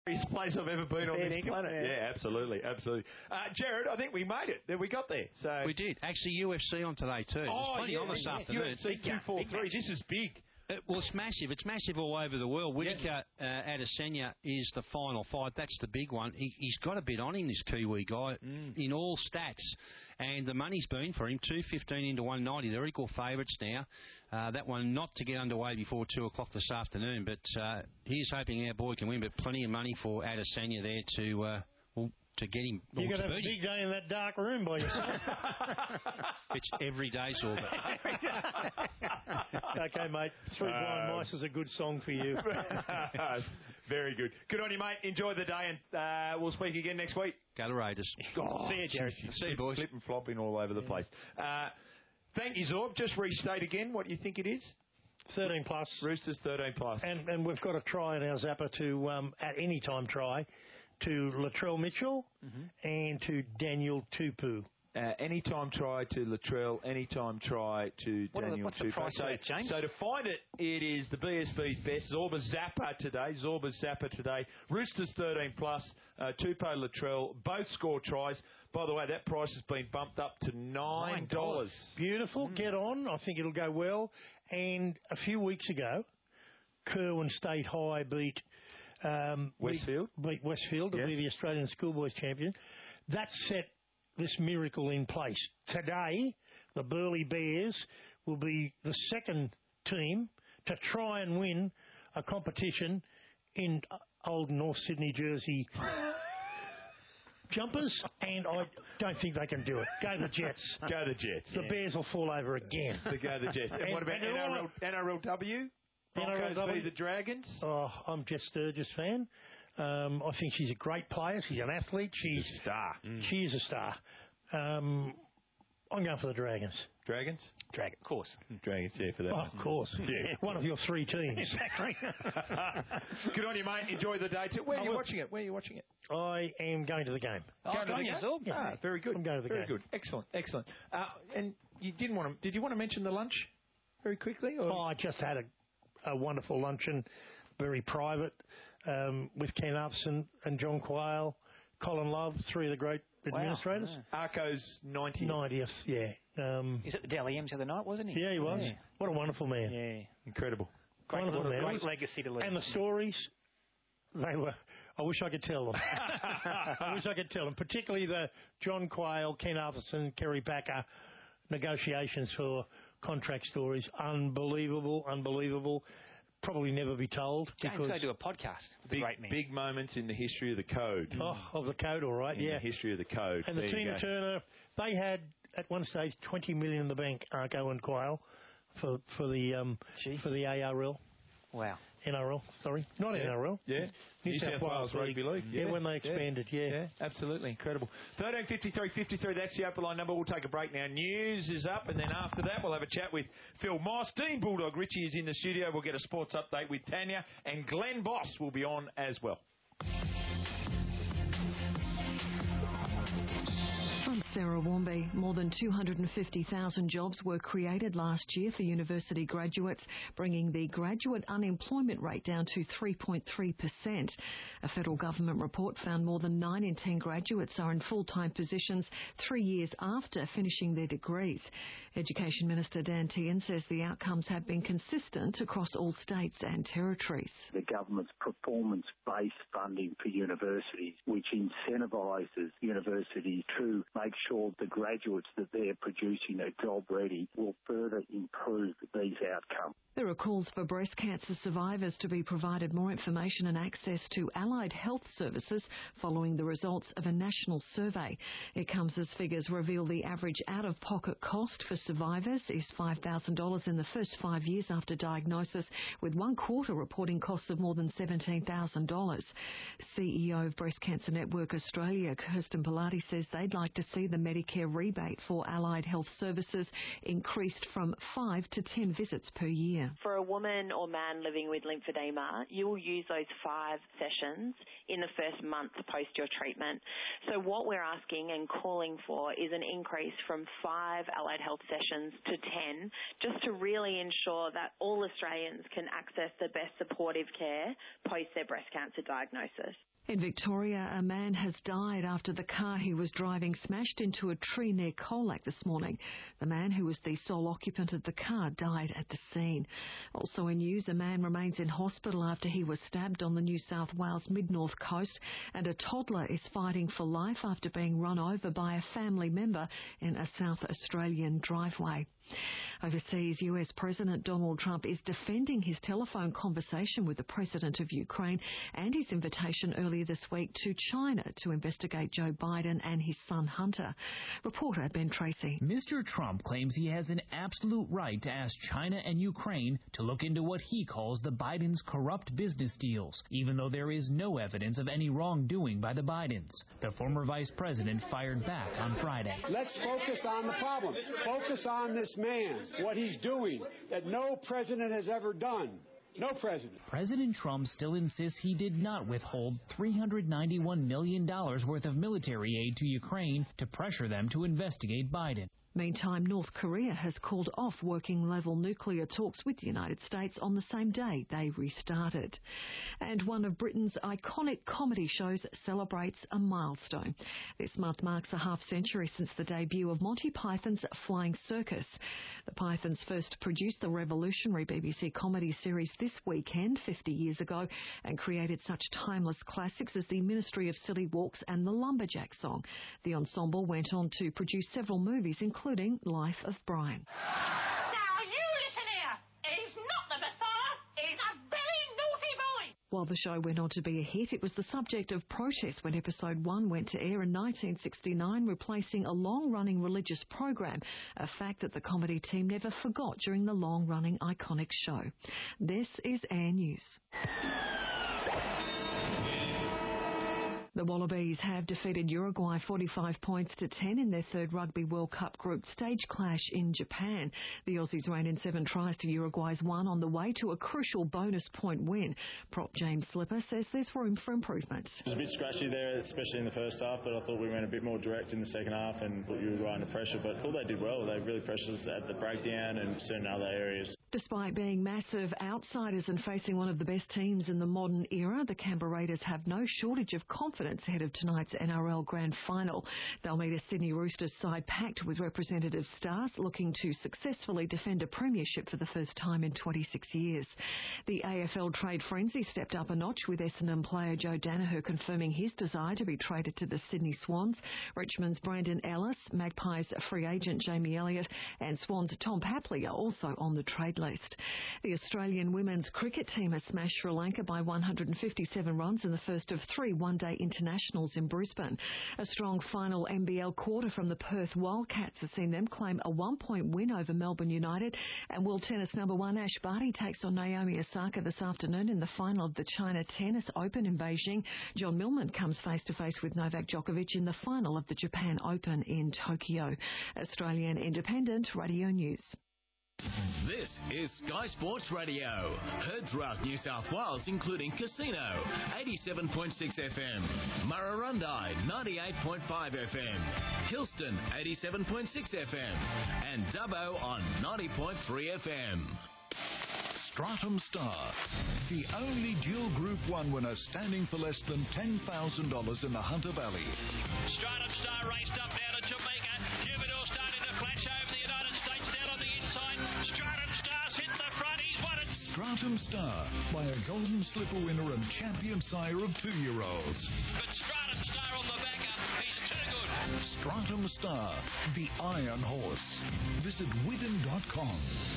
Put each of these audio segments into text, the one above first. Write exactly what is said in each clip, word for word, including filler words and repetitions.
place I've ever been on Fair this dinkum, planet. yeah. Yeah, absolutely, absolutely. Uh, Jared, I think we made it. We got there. So we did. Actually, U F C on today too. There's oh, plenty yeah, on this yeah, afternoon. U F C two forty-three. This is big. Uh, well, it's massive. It's massive all over the world. Whittaker Yes. uh, Adesanya is the final fight. That's the big one. He, he's got a bit on him, this Kiwi guy, mm. in all stats. And the money's been for him, two fifteen into one ninety. They're equal favourites now. Uh, that one not to get underway before two o'clock this afternoon. But uh, he's hoping our boy can win. But plenty of money for Adesanya there to... Uh, well, to get him. You're going to have a big day in that dark room by yourself. It's every day, Sorba. Okay, mate. Three Blind Mice is a good song for you. Very good. Good on you, mate. Enjoy the day, and uh, we'll speak again next week. Go to Raiders. Oh, see you, Jared. See you, boys. Flip and flopping all over the place. Uh, thank you, Zorb. Just restate again what you think it is. thirteen plus. Roosters thirteen plus. And, and we've got a try in our Zapper to, um, at any time try, to Latrell Mitchell mm-hmm. and to Daniel Tupu. Uh, anytime try to Latrell, anytime try to what Daniel the, what's the Tupu. price So, of that, James? so to find it, it is the B S B Best Zorba Zapper today. Zorba Zapper today. Roosters thirteen plus. Uh, Tupu, Latrell, both score tries. By the way, that price has been bumped up to nine dollars. Beautiful. Mm. Get on. I think it'll go well. And a few weeks ago, Kerwin State High beat um, Westfield. Beat, beat Westfield to yes. be the Australian Schoolboys champion. That set this miracle in place. Today, the Burleigh Bears will be the second team to try and win a competition in old North Sydney jersey jumpers, and I don't think they can do it. Go the Jets. Go the Jets. The yeah. Bears will fall over again. To go the Jets. And, and what about N R L, N R L W? Broncos v the Dragons? Oh, I'm Jess Sturgis fan. Um, I think she's a great player. She's an athlete. She's a star. Mm. She is a star. Um, I'm going for the Dragons. Dragons? Dragon, of course. Dragons, yeah, for that. Oh, of course. Yeah. One of your three teams. Exactly. Good on you, mate. Enjoy the day too. Where are you watching it? Where are you watching it? I am going to the game. Oh, going to the game? Yeah. Ah, very good. I'm going to the very game. Very good. Excellent, excellent. Uh, and you didn't want to? Did you want to mention the lunch very quickly? Or? Oh, I just had a, a wonderful luncheon, very private, um, with Ken Upson and John Quayle, Colin Love, three of the great administrators. Wow. Yeah. Arco's ninetieth. ninetieth, yeah. Um, He's at the Dally M's the other night, wasn't he? Yeah, he was. Yeah. What a wonderful man. Yeah. Incredible. Great, wonderful man. great legacy to leave. And the stories, they were, I wish I could tell them. I wish I could tell them, particularly the John Quayle, Ken Upson, Kerry Packer negotiations for contract stories. Unbelievable, unbelievable. Probably never be told. James, because go do a podcast. Big, great man. big moments in the history of the code. Oh, of the code, all right, in yeah. the history of the code. And the there Tina Turner, they had at one stage twenty million in the bank, Arco and Quayle, for for the um Gee. for the A R L. Wow. N R L, sorry. Not yeah. N R L. Yeah. New, New South, South Wales, Wales Rugby League. Yeah. yeah, when they expanded, yeah. yeah. Yeah, absolutely. Incredible. thirteen fifty-three fifty-three, that's the open line number. We'll take a break now. News is up, and then after that, we'll have a chat with Phil Moss. Dean Bulldog Richie is in the studio. We'll get a sports update with Tanya, and Glenn Boss will be on as well. Sarah Warmby, more than two hundred fifty thousand jobs were created last year for university graduates, bringing the graduate unemployment rate down to three point three percent. A federal government report found more than nine in ten graduates are in full-time positions three years after finishing their degrees. Education Minister Dan Tehan says the outcomes have been consistent across all states and territories. The government's performance-based funding for universities, which incentivises universities to make sure the graduates that they're producing are job ready, will further improve these outcomes. There are calls for breast cancer survivors to be provided more information and access to allied health services following the results of a national survey. It comes as figures reveal the average out-of-pocket cost for survivors is five thousand dollars in the first five years after diagnosis, with one quarter reporting costs of more than seventeen thousand dollars. C E O of Breast Cancer Network Australia, Kirsten Pilati, says they'd like to see the Medicare rebate for allied health services increased from five to ten visits per year. For a woman or man living with lymphedema, you will use those five sessions in the first month post your treatment. So what we're asking and calling for is an increase from five allied health sessions to ten, just to really ensure that all Australians can access the best supportive care post their breast cancer diagnosis. In Victoria, a man has died after the car he was driving smashed into a tree near Colac this morning. The man, who was the sole occupant of the car, died at the scene. Also in news, a man remains in hospital after he was stabbed on the New South Wales mid-north coast, and a toddler is fighting for life after being run over by a family member in a South Australian driveway. Overseas, U S President Donald Trump is defending his telephone conversation with the President of Ukraine and his invitation earlier this week to China to investigate Joe Biden and his son Hunter. Reporter Ben Tracy. Mister Trump claims he has an absolute right to ask China and Ukraine to look into what he calls the Bidens' corrupt business deals, even though there is no evidence of any wrongdoing by the Bidens. The former vice president fired back on Friday. Let's focus on the problem. Focus on this man, what he's doing, that no president has ever done. No president. President Trump still insists he did not withhold three hundred ninety-one million dollars worth of military aid to Ukraine to pressure them to investigate Biden. Meantime, North Korea has called off working-level nuclear talks with the United States on the same day they restarted. And one of Britain's iconic comedy shows celebrates a milestone. This month marks a half-century since the debut of Monty Python's Flying Circus. The Pythons first produced the revolutionary B B C comedy series this weekend, fifty years ago, and created such timeless classics as the Ministry of Silly Walks and the Lumberjack Song. The ensemble went on to produce several movies, including Life of Brian. Now you listen here. He's not the Messiah. He's a very naughty boy. While the show went on to be a hit, it was the subject of protest when episode one went to air in nineteen sixty-nine, replacing a long-running religious program, a fact that the comedy team never forgot during the long-running iconic show. This is Air News. The Wallabies have defeated Uruguay forty-five points to ten in their third Rugby World Cup group stage clash in Japan. The Aussies ran in seven tries to Uruguay's one on the way to a crucial bonus point win. Prop James Slipper says there's room for improvement. It was a bit scratchy there, especially in the first half, but I thought we went a bit more direct in the second half and put Uruguay under pressure. But I thought they did well. They really pressured us at the breakdown and certain other areas. Despite being massive outsiders and facing one of the best teams in the modern era, the Canberra Raiders have no shortage of confidence ahead of tonight's N R L Grand Final. They'll meet a Sydney Roosters side packed with representative stars looking to successfully defend a premiership for the first time in twenty-six years. The A F L trade frenzy stepped up a notch with Essendon player Joe Daniher confirming his desire to be traded to the Sydney Swans. Richmond's Brandon Ellis, Magpies free agent Jamie Elliott and Swans' Tom Papley are also on the trade list. The Australian women's cricket team has smashed Sri Lanka by one hundred fifty-seven runs in the first of three one-day internationals in Brisbane. A strong final N B L quarter from the Perth Wildcats has seen them claim a one-point win over Melbourne United, and world tennis number one Ash Barty takes on Naomi Osaka this afternoon in the final of the China Tennis Open in Beijing. John Millman comes face-to-face with Novak Djokovic in the final of the Japan Open in Tokyo. Australian Independent Radio News. This is Sky Sports Radio, heard throughout New South Wales, including Casino, eighty-seven point six F M, Murrurundi, ninety-eight point five F M, Kilston, eighty-seven point six F M, and Dubbo on ninety point three F M. Stratum Star, the only dual Group one winner standing for less than ten thousand dollars in the Hunter Valley. Stratum Star raced up now to Jamaica. Jubidor starting to flash over the United States down on the inside. Stratum Star's hit the front. He's won it. Stratum Star, by a Golden Slipper winner and champion sire of two-year-olds. But Stratum Star on the backer. He's too good. Stratum Star, the Iron Horse. Visit Widden dot com.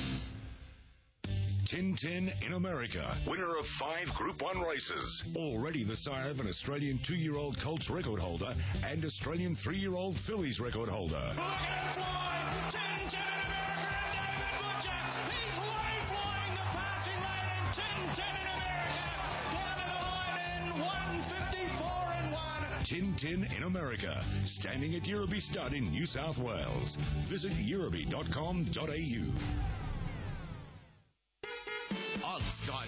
Tintin in America, winner of five Group one races. Already the sire of an Australian two-year-old Colts record holder and Australian three-year-old fillies record holder. Look at him fly! Tintin in America and David Butcher. He's way flying the passing lane and Tintin in America down to the line in one fifty-four and one. Tintin in America, standing at Yerraby Stud in New South Wales. Visit Yerraby dot com dot A U. On Sky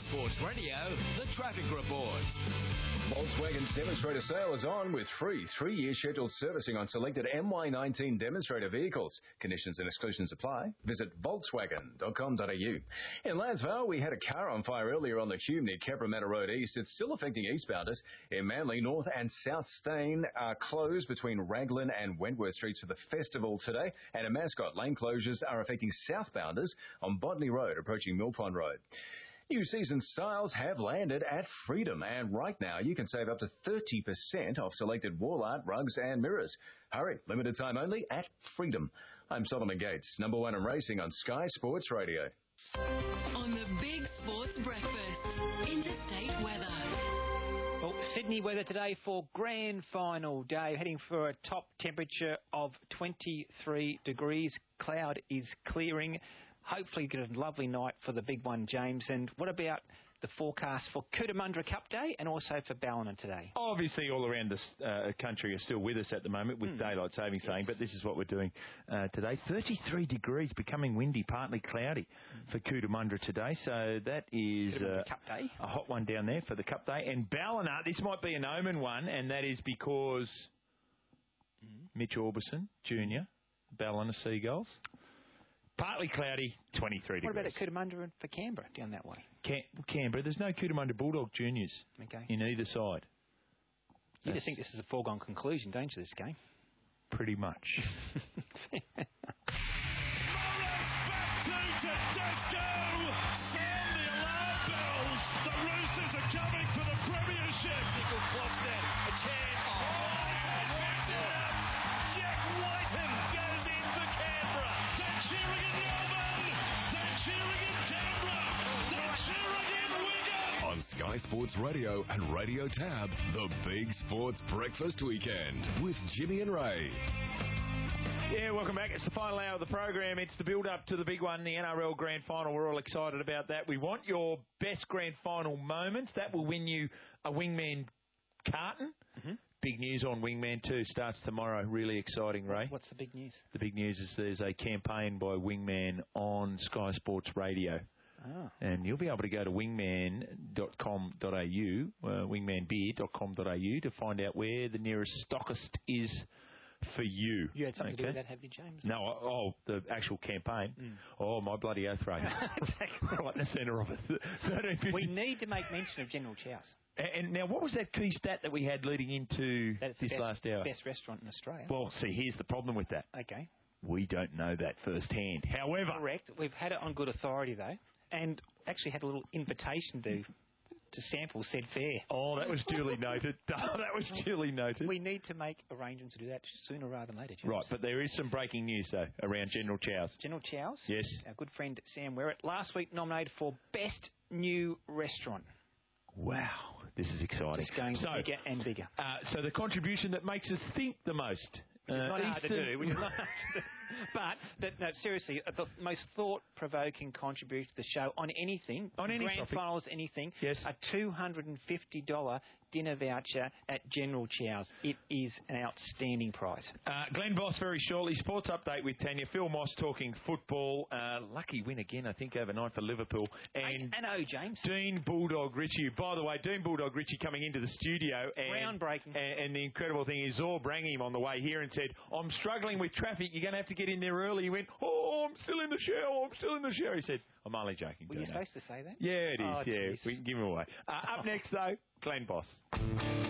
Sports Radio, the traffic report. Volkswagen's demonstrator sale is on with free three-year scheduled servicing on selected M Y nineteen demonstrator vehicles. Conditions and exclusions apply. Visit volkswagen dot com dot a u. In Lansvale, we had a car on fire earlier on the Hume near Cabramatta Road East. It's still affecting eastbounders. In Manly, North and South Stain are closed between Raglan and Wentworth Streets for the festival today. And in Mascot, lane closures are affecting southbounders on Bodley Road approaching Mill Pond Road. New season styles have landed at Freedom, and right now you can save up to thirty percent off selected wall art, rugs and mirrors. Hurry, limited time only at Freedom. I'm Solomon Gates, number one in racing on Sky Sports Radio. On the Big Sports Breakfast, interstate weather. Well, Sydney weather today for grand final day, heading for a top temperature of twenty-three degrees. Cloud is clearing. Hopefully get a lovely night for the big one, James. And what about the forecast for Cootamundra Cup Day and also for Ballina today? Obviously, all around the uh, country are still with us at the moment with mm. daylight saving yes. saying, but this is what we're doing uh, today. thirty-three degrees, becoming windy, partly cloudy mm. for Cootamundra today. So that is uh, Cup Day. A hot one down there for the Cup Day. And Ballina, this might be an omen one, and that is because mm. Mitch Orbison, Junior, Ballina Seagulls. Partly cloudy, twenty-three degrees. What about at Cootamundra for Canberra, down that way? Cam- Canberra, there's no Cootamundra Bulldog Juniors okay. in either side. You That's just think this is a foregone conclusion, don't you, this game? Pretty much. The Roosters are coming for the premiership. Nickel clocks that. A chance. Oh, Jack Whiten goes in for Canberra. They're cheering in Melbourne. They're cheering in Canberra. They're cheering in Wigan. On Sky Sports Radio and Radio Tab, the Big Sports Breakfast Weekend with Jimmy and Ray. Yeah, welcome back. It's the final hour of the program. It's the build-up to the big one, the N R L Grand Final. We're all excited about that. We want your best Grand Final moments. That will win you a Wingman carton. Mm-hmm. Big news on Wingman two starts tomorrow. Really exciting, Ray. What's the big news? The big news is there's a campaign by Wingman on Sky Sports Radio. Oh. And you'll be able to go to wingman dot com dot a u, uh, wingman beer dot com dot a u, to find out where the nearest stockist is for you. You had something okay? to do with that, have you, James? No, oh, the actual campaign. Mm. Oh, my bloody oath, Ray. Right in the centre of it. We need to make mention of General Chow's. And, and now, what was that key stat that we had leading into That's this best, last hour? Best restaurant in Australia. Well, see, here's the problem with that. Okay. We don't know that firsthand. However... Correct. We've had it on good authority, though, and actually had a little invitation to... to sample said fair. Oh, that was duly noted. Oh, that was duly noted. We need to make arrangements to do that sooner rather than later, James. Right, but there is some breaking news, though, around General Chow's. General Chow's? Yes. Our good friend Sam Werrett, last week nominated for Best New Restaurant. Wow, this is exciting. Just going so, bigger and bigger. Uh, so the contribution that makes us think the most. Which is uh, not hard Eastern... to do. Which is not hard to do. But, that, no, seriously, the most thought-provoking contribution to the show on anything, on any grand topic. finals, anything, yes. a two hundred fifty dollars dinner voucher at General Chow's. It is an outstanding prize. Uh, Glenn Voss very shortly. Sports update with Tanya. Phil Moss talking football. Uh, lucky win again, I think, overnight for Liverpool. And I know, James. Dean Bulldog Ritchie. By the way, Dean Bulldog Ritchie coming into the studio. And, Groundbreaking. And, and the incredible thing is Zorb rang him on the way here and said, I'm struggling with traffic. You're going to have to get in there early. He went, oh, I'm still in the shower. I'm still in the shower. He said, I'm only joking. Were you supposed to say that? Yeah, it is. Oh, yeah, geez. we can give him away. Uh, up next, though, Glenn Voss. Back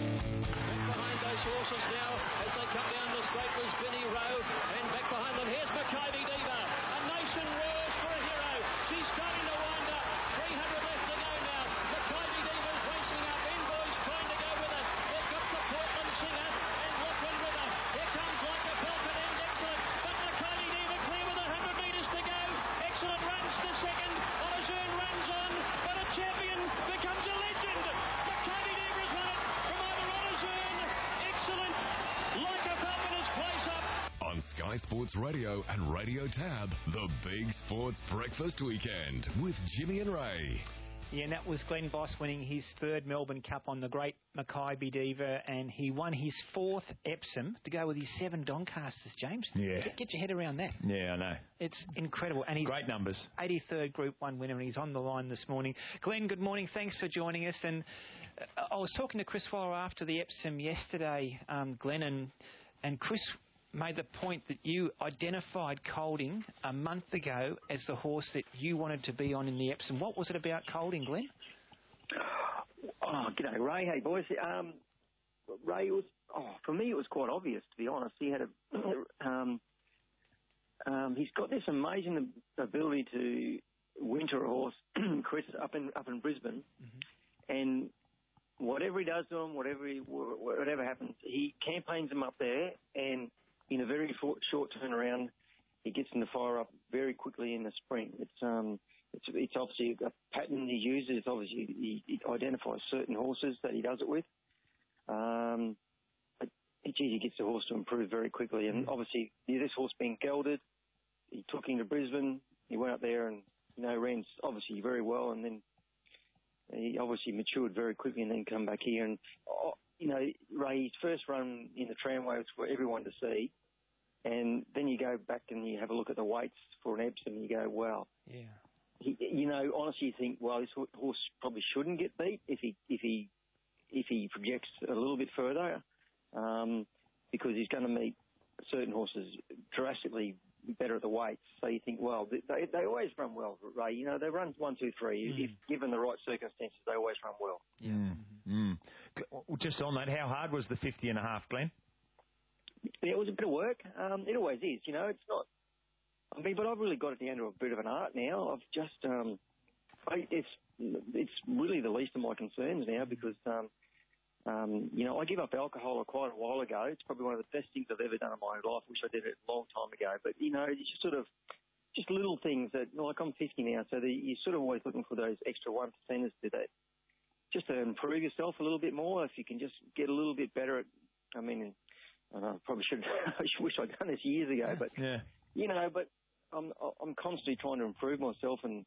behind those horses now as they come down the straight was Benny Rowe, and back behind them here's Maccabi Diva. A nation roars for a hero. She's starting to wind up. three hundred left to go now. Maccabi Diva's racing up. Envoy's trying to go with it. They've got the Portland Singer and Lachlan with her. Here comes like a Falcon and excellent. But Maccabi Diva clear with one hundred metres to go. Excellent runs to second. Olazern runs on, but a champion becomes a legend. Maccabi Diva's won it from either Olazern. Excellent. Like a Falcon is close up. On Sky Sports Radio and Radio Tab, the Big Sports Breakfast Weekend with Jimmy and Ray. Yeah, and that was Glenn Boss winning his third Melbourne Cup on the great Maccabi Diva, and he won his fourth Epsom to go with his seven Doncasters, James. Yeah. Get, get your head around that. Yeah, I know. It's incredible. And he's great numbers. eighty-third Group one winner, and he's on the line this morning. Glenn, good morning. Thanks for joining us. And uh, I was talking to Chris Waller after the Epsom yesterday, um, Glenn, and, and Chris made the point that you identified Colding a month ago as the horse that you wanted to be on in the Epsom. What was it about Colding, Glenn? Oh, g'day, Ray. Hey, boys. Um, Ray was, oh, for me, it was quite obvious, to be honest. He had a, um, um, he's got this amazing ability to winter a horse, Chris, up in up in Brisbane, mm-hmm. and whatever he does to him, whatever he, whatever happens, he campaigns them up there, and in a very short turnaround, he gets them to fire up very quickly in the spring. It's um, it's, it's obviously a pattern he uses. It's obviously he, he identifies certain horses that he does it with. Um, but geez, he gets the horse to improve very quickly. And obviously, this horse being gelded, he took him to Brisbane. He went up there and you know ran obviously very well, and then he obviously matured very quickly, and then come back here and. Oh, You know, Ray, his first run in the tramway was for everyone to see. And then you go back and you have a look at the weights for an Epsom and you go, wow. Yeah. He, you know, honestly, you think, well, this horse probably shouldn't get beat if he if he, if he projects a little bit further um, because he's going to meet certain horses drastically better at the weights. So you think, well, they they always run well, Ray. You know, they run one, two, three. Mm. If given the right circumstances, they always run well. Yeah. Mm. Mm. Just on that, how hard was the fifty and a half, Glenn? Yeah, it was a bit of work. Um, it always is. You know, it's not. I mean, but I've really got it down to a bit of an art now. I've just, um, I, it's it's really the least of my concerns now because. Um, Um, you know, I gave up alcohol quite a while ago. It's probably one of the best things I've ever done in my life. I wish I did it a long time ago. But, you know, it's just sort of just little things that, like I'm fifty now, so the, you're sort of always looking for those extra one percenters to that, just to improve yourself a little bit more. If you can just get a little bit better at, I mean, I know, I probably should, I wish I'd done this years ago, but, yeah. you know, but I'm, I'm constantly trying to improve myself and,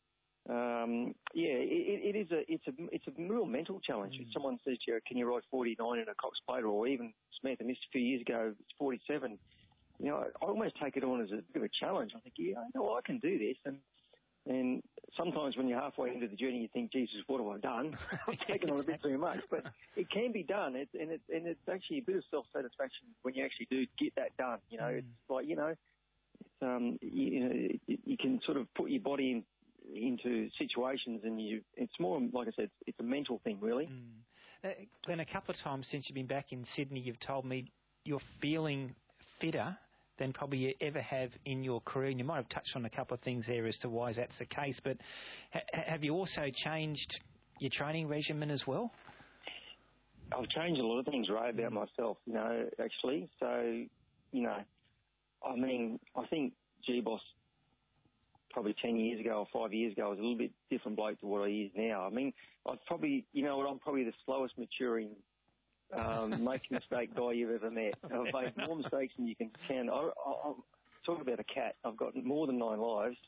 Um, yeah, it, it is a it's a it's a real mental challenge. Mm. If someone says to you, "Can you ride forty-nine in a Cox Plate?" or even Smith, and this a few years ago, it's forty-seven. You know, I almost take it on as a bit of a challenge. I think, yeah, I know I can do this, and and sometimes when you're halfway into the journey, you think, "Jesus, what have I done? I've taken on a bit too much." But it can be done, it's, and it and it's actually a bit of self-satisfaction when you actually do get that done. You know, mm. it's like you know, it's um you, you know you, you can sort of put your body in. into situations and you it's more like I said it's a mental thing really. mm. uh, Glenn, a couple of times since you've been back in Sydney you've told me you're feeling fitter than probably you ever have in your career, and you might have touched on a couple of things there as to why that's the case, but ha- have you also changed your training regimen as well? I've changed a lot of things, Ray, about myself, you know, actually. So, you know, I mean, I think G-Boss probably ten years ago or five years ago, I was a little bit different bloke to what he is now. I mean, I've probably, you know what, I'm probably the slowest maturing, um, making mistake guy you've ever met. I've made more mistakes than you can count. I, I, I'm talking about a cat. I've got more than nine lives.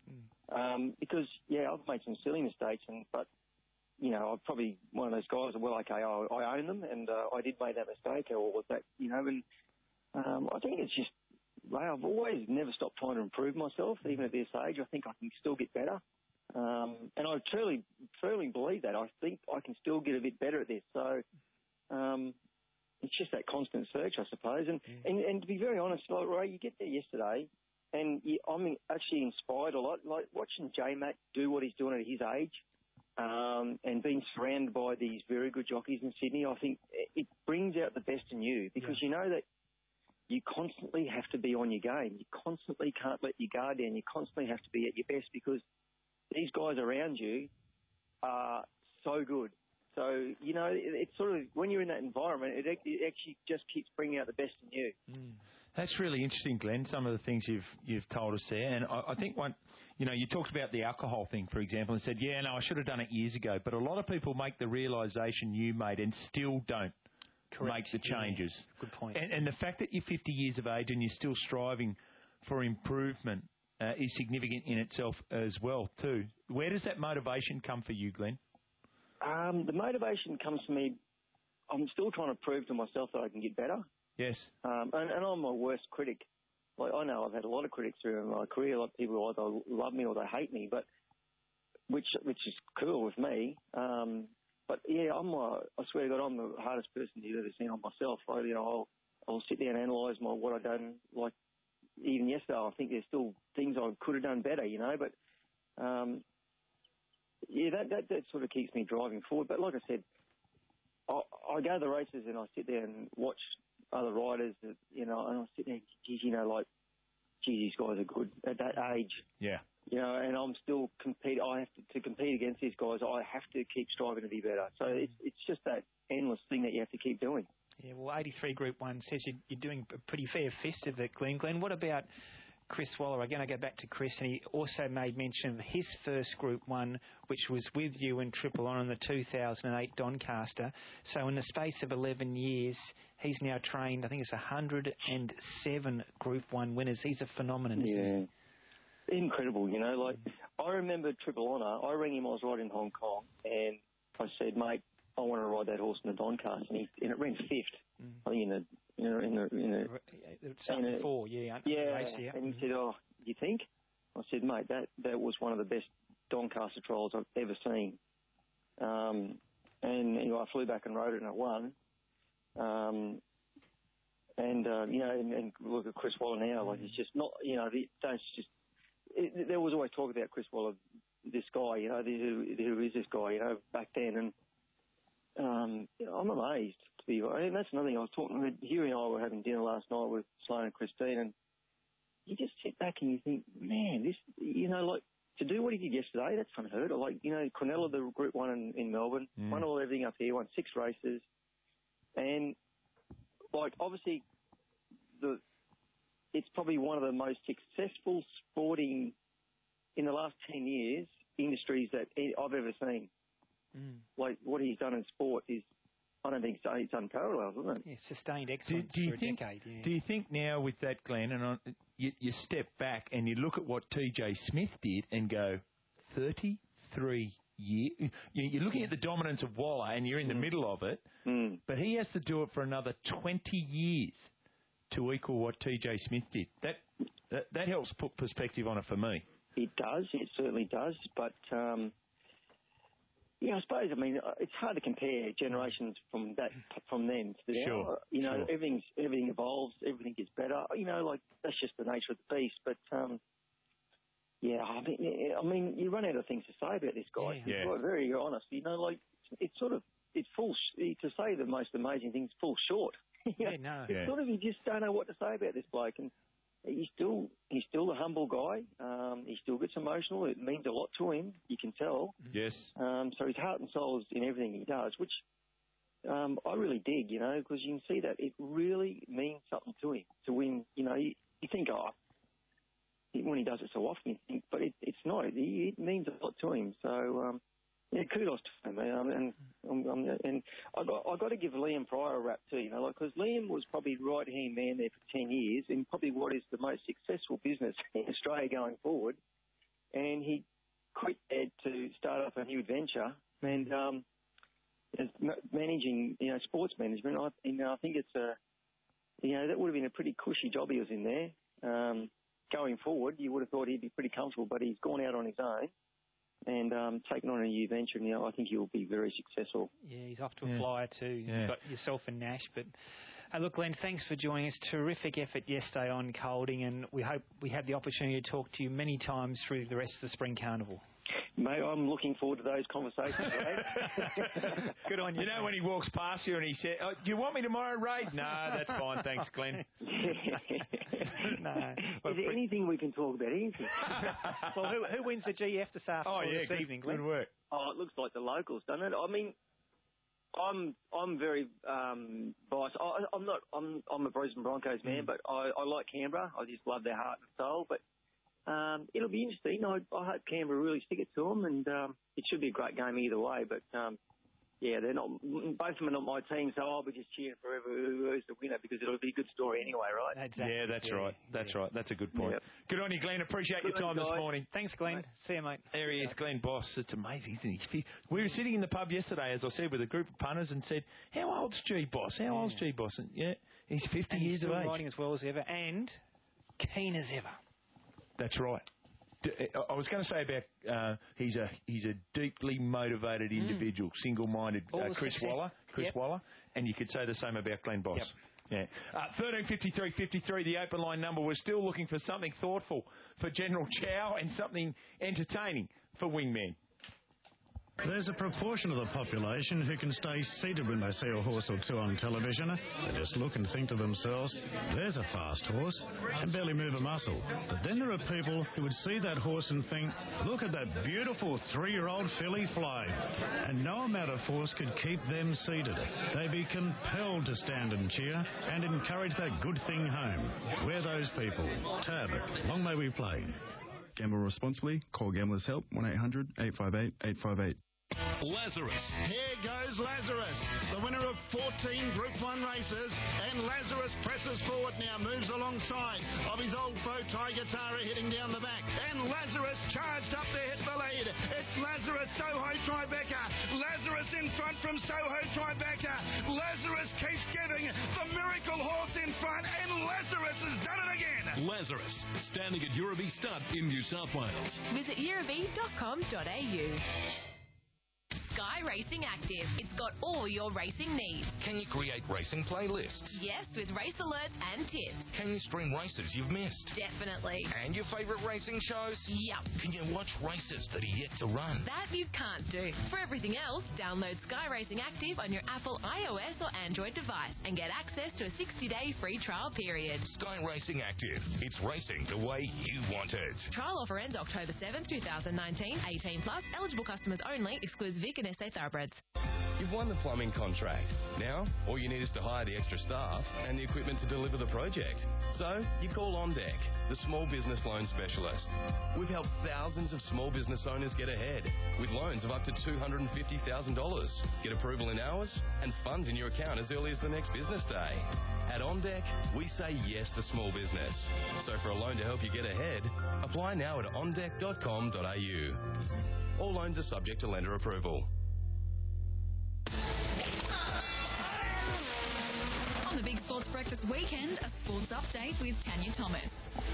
Um, because, yeah, I've made some silly mistakes, and but, you know, I'm probably one of those guys that, well, okay, I, I own them, and uh, I did make that mistake, or was that, you know, and um, I think it's just, well, I've always never stopped trying to improve myself, even at this age. I think I can still get better. Um, and I truly, truly believe that. I think I can still get a bit better at this. So um, it's just that constant search, I suppose. And, mm. and, and to be very honest, like, Ray, you get there yesterday, and you, I'm actually inspired a lot. Like watching J-Mac do what he's doing at his age um, and being surrounded by these very good jockeys in Sydney, I think it brings out the best in you because yeah. you know that you constantly have to be on your game. You constantly can't let your guard down. You constantly have to be at your best because these guys around you are so good. So, you know, it, it's sort of, when you're in that environment, it, it actually just keeps bringing out the best in you. Mm. That's really interesting, Glenn, some of the things you've you've told us there. And I, I think one, you know, you talked about the alcohol thing, for example, and said, yeah, no, I should have done it years ago. But a lot of people make the realisation you made and still don't. Correct. Make the changes. Yeah, good point. And, and the fact that you're fifty years of age and you're still striving for improvement uh, is significant in itself as well, too. Where does that motivation come for you, Glenn? Um, the motivation comes to me, I'm still trying to prove to myself that I can get better. Yes. Um, and, and I'm my worst critic. Like, I know I've had a lot of critics through my career, like people who either love me or they hate me, but which which is cool with me. Um, but yeah, I'm uh, I swear to God, I'm the hardest person you've ever seen on myself. I, you know, I'll I'll sit there and analyse my what I've done. Like even yesterday, I think there's still things I could have done better, you know. But um, yeah, that, that that sort of keeps me driving forward. But like I said, I, I go to the races and I sit there and watch other riders, that, you know, and I sit there, geez, you know, like, geez, these guys are good at that age. Yeah. You know, and I'm still compete. I have to, to compete against these guys. I have to keep striving to be better. So it's it's just that endless thing that you have to keep doing. Yeah, well, eighty-three Group One says you're, you're doing a pretty fair fist of it, Glenn. Glenn, what about Chris Waller? Again, I go back to Chris, and he also made mention of his first Group One, which was with you in Triple On in the two thousand eight Doncaster. So in the space of eleven years, he's now trained, I think it's one hundred seven Group One winners. He's a phenomenon, isn't yeah. he? Incredible, you know. Like, I remember Triple Honour. I rang him, I was riding in Hong Kong, and I said, mate, I want to ride that horse in the Doncaster. And, he, and it ran fifth, mm. I think, in the... You know, in the... In the Something four, yeah. Yeah, race, yeah. And he said, oh, you think? I said, mate, that, that was one of the best Doncaster trials I've ever seen. Um, and, you know, I flew back and rode it and I won. Um, and, uh, you know, and, and look at Chris Waller now. Like, he's just not, you know, the, that's just... It, there was always talk about Chris Waller, this guy, you know, the, who, who is this guy, you know, back then. And um, you know, I'm amazed to be. I mean, that's another thing. I was talking. Huey and I were having dinner last night with Sloane and Christine, and you just sit back and you think, man, this, you know, like to do what he did yesterday, that's unheard of. Like, you know, Cornella, the Group One in, in Melbourne, mm. won all everything up here, won six races, and like obviously the. It's probably one of the most successful sporting, in the last ten years, industries that I've ever seen. Mm. Like, what he's done in sport is, I don't think so, it's unparalleled, isn't it? Yeah, sustained excellence do, do you for think, a decade. Yeah. Do you think now with that, Glenn, and on, you, you step back and you look at what T J Smith did and go, thirty-three years, you're looking at the dominance of Waller and you're in mm. the middle of it, mm. but he has to do it for another twenty years. To equal what T J Smith did. That, that that helps put perspective on it for me. It does. It certainly does. But, um, yeah, I suppose, I mean, it's hard to compare generations from that from then to now. Sure. You know, sure. everything's, everything evolves, everything gets better. You know, like, that's just the nature of the beast. But, um, yeah, I mean, I mean, you run out of things to say about this guy. Yeah. He's very honest. You know, like, it's sort of, it falls, to say the most amazing things falls short. Yeah, no. It's yeah. sort of, you just don't know what to say about this bloke. And he's still he's still a humble guy. Um, he still gets emotional. It means a lot to him. You can tell. Yes. Um, so his heart and soul is in everything he does, which um, I really dig, you know, because you can see that it really means something to him to win. You know, you, you think, oh, when he does it so often, you think, but it, it's not. It, it means a lot to him. So, um, yeah, kudos to him. Um, and um, um, and I got I got to give Liam Pryor a rap too, you know, because like, Liam was probably right hand man there for ten years, in probably what is the most successful business in Australia going forward, and he quit Ed to start up a new venture and um, as managing, you know, sports management. I, you know, I think it's a, you know, that would have been a pretty cushy job he was in there. Um, going forward, you would have thought he'd be pretty comfortable, but he's gone out on his own. And um, taking on a new venture, you know, I think he'll be very successful. Yeah, he's off to a yeah. flyer too. Yeah. You've got yourself and Nash. But uh, look, Glenn, thanks for joining us. Terrific effort yesterday on Colding, and we hope we have the opportunity to talk to you many times through the rest of the Spring Carnival. Mate, I'm looking forward to those conversations, right? Good on you. You know when he walks past you and he said, oh, do you want me tomorrow, Ray? No, that's fine. Thanks, Glenn. No. Is there anything we can talk about? Anything? Well, who, who wins the G F this afternoon? Oh, yeah, this good, evening, Glenn? Good work. Oh, it looks like the locals, doesn't it? I mean, I'm I'm very um, biased. I, I'm not. I'm I'm a Brisbane Broncos man, mm. but I, I like Canberra. I just love their heart and soul. But um, it'll be interesting. I, I hope Canberra really stick it to them, and um, it should be a great game either way. But um, yeah, they're not. Both of them are not my team, so I'll be just cheering for whoever's the winner because it'll be a good story anyway, right? Exactly. Yeah, that's yeah. right. That's yeah. right. That's a good point. Yep. Good on you, Glenn. Appreciate Good your time guys. this morning. Thanks, Glenn. Mate. See you, mate. There he is, Glenn Boss. It's amazing, isn't he? We were sitting in the pub yesterday, as I said, with a group of punters and said, how old's G Boss? How Yeah. old's G Boss? And yeah, he's fifty and years he's still of age. riding as well as ever and keen as ever. That's right. D- I was going to say about uh, he's a he's a deeply motivated individual, mm. single-minded. All Uh, the Chris success. Waller, Chris Yep. Waller, and you could say the same about Glenn Boss. Yep. Yeah. Uh, thirteen fifty-three fifty-three, the open line number. We're still looking for something thoughtful for General Chow and something entertaining for Wingman. There's a proportion of the population who can stay seated when they see a horse or two on television. They just look and think to themselves, there's a fast horse, and barely move a muscle. But then there are people who would see that horse and think, look at that beautiful three-year-old filly fly. And no amount of force could keep them seated. They'd be compelled to stand and cheer and encourage that good thing home. We're those people. Tab, long may we play. Gamble responsibly. Call Gamblers Help, one eight hundred eight five eight eight five eight. Lazarus. Here goes Lazarus, the winner of fourteen Group one races, and Lazarus presses forward now, moves alongside of his old foe Tiger Tara hitting down the back, and Lazarus charged up to hit the lead. It's Lazarus, Soho Tribeca, Lazarus in front from Soho Tribeca, Lazarus keeps giving, the miracle horse in front, and Lazarus has done it again. Lazarus, standing at Euroby Stud in New South Wales. Visit euroby dot com dot a u. Sky Racing Active. It's got all your racing needs. Can you create racing playlists? Yes, with race alerts and tips. Can you stream races you've missed? Definitely. And your favourite racing shows? Yep. Can you watch races that are yet to run? That you can't do. For everything else, download Sky Racing Active on your Apple iOS or Android device and get access to a sixty-day free trial period. Sky Racing Active. It's racing the way you want it. Trial offer ends October seventh, twenty nineteen. eighteen plus. Eligible customers only. Excludes Vic and S A Thoroughbreds. You've won the plumbing contract. Now, all you need is to hire the extra staff and the equipment to deliver the project. So, you call OnDeck, the small business loan specialist. We've helped thousands of small business owners get ahead with loans of up to two hundred fifty thousand dollars. Get approval in hours and funds in your account as early as the next business day. At OnDeck, we say yes to small business. So for a loan to help you get ahead, apply now at on deck dot com dot a u. All loans are subject to lender approval. On the Big Sports Breakfast weekend, a sports update with Tanya Thomas.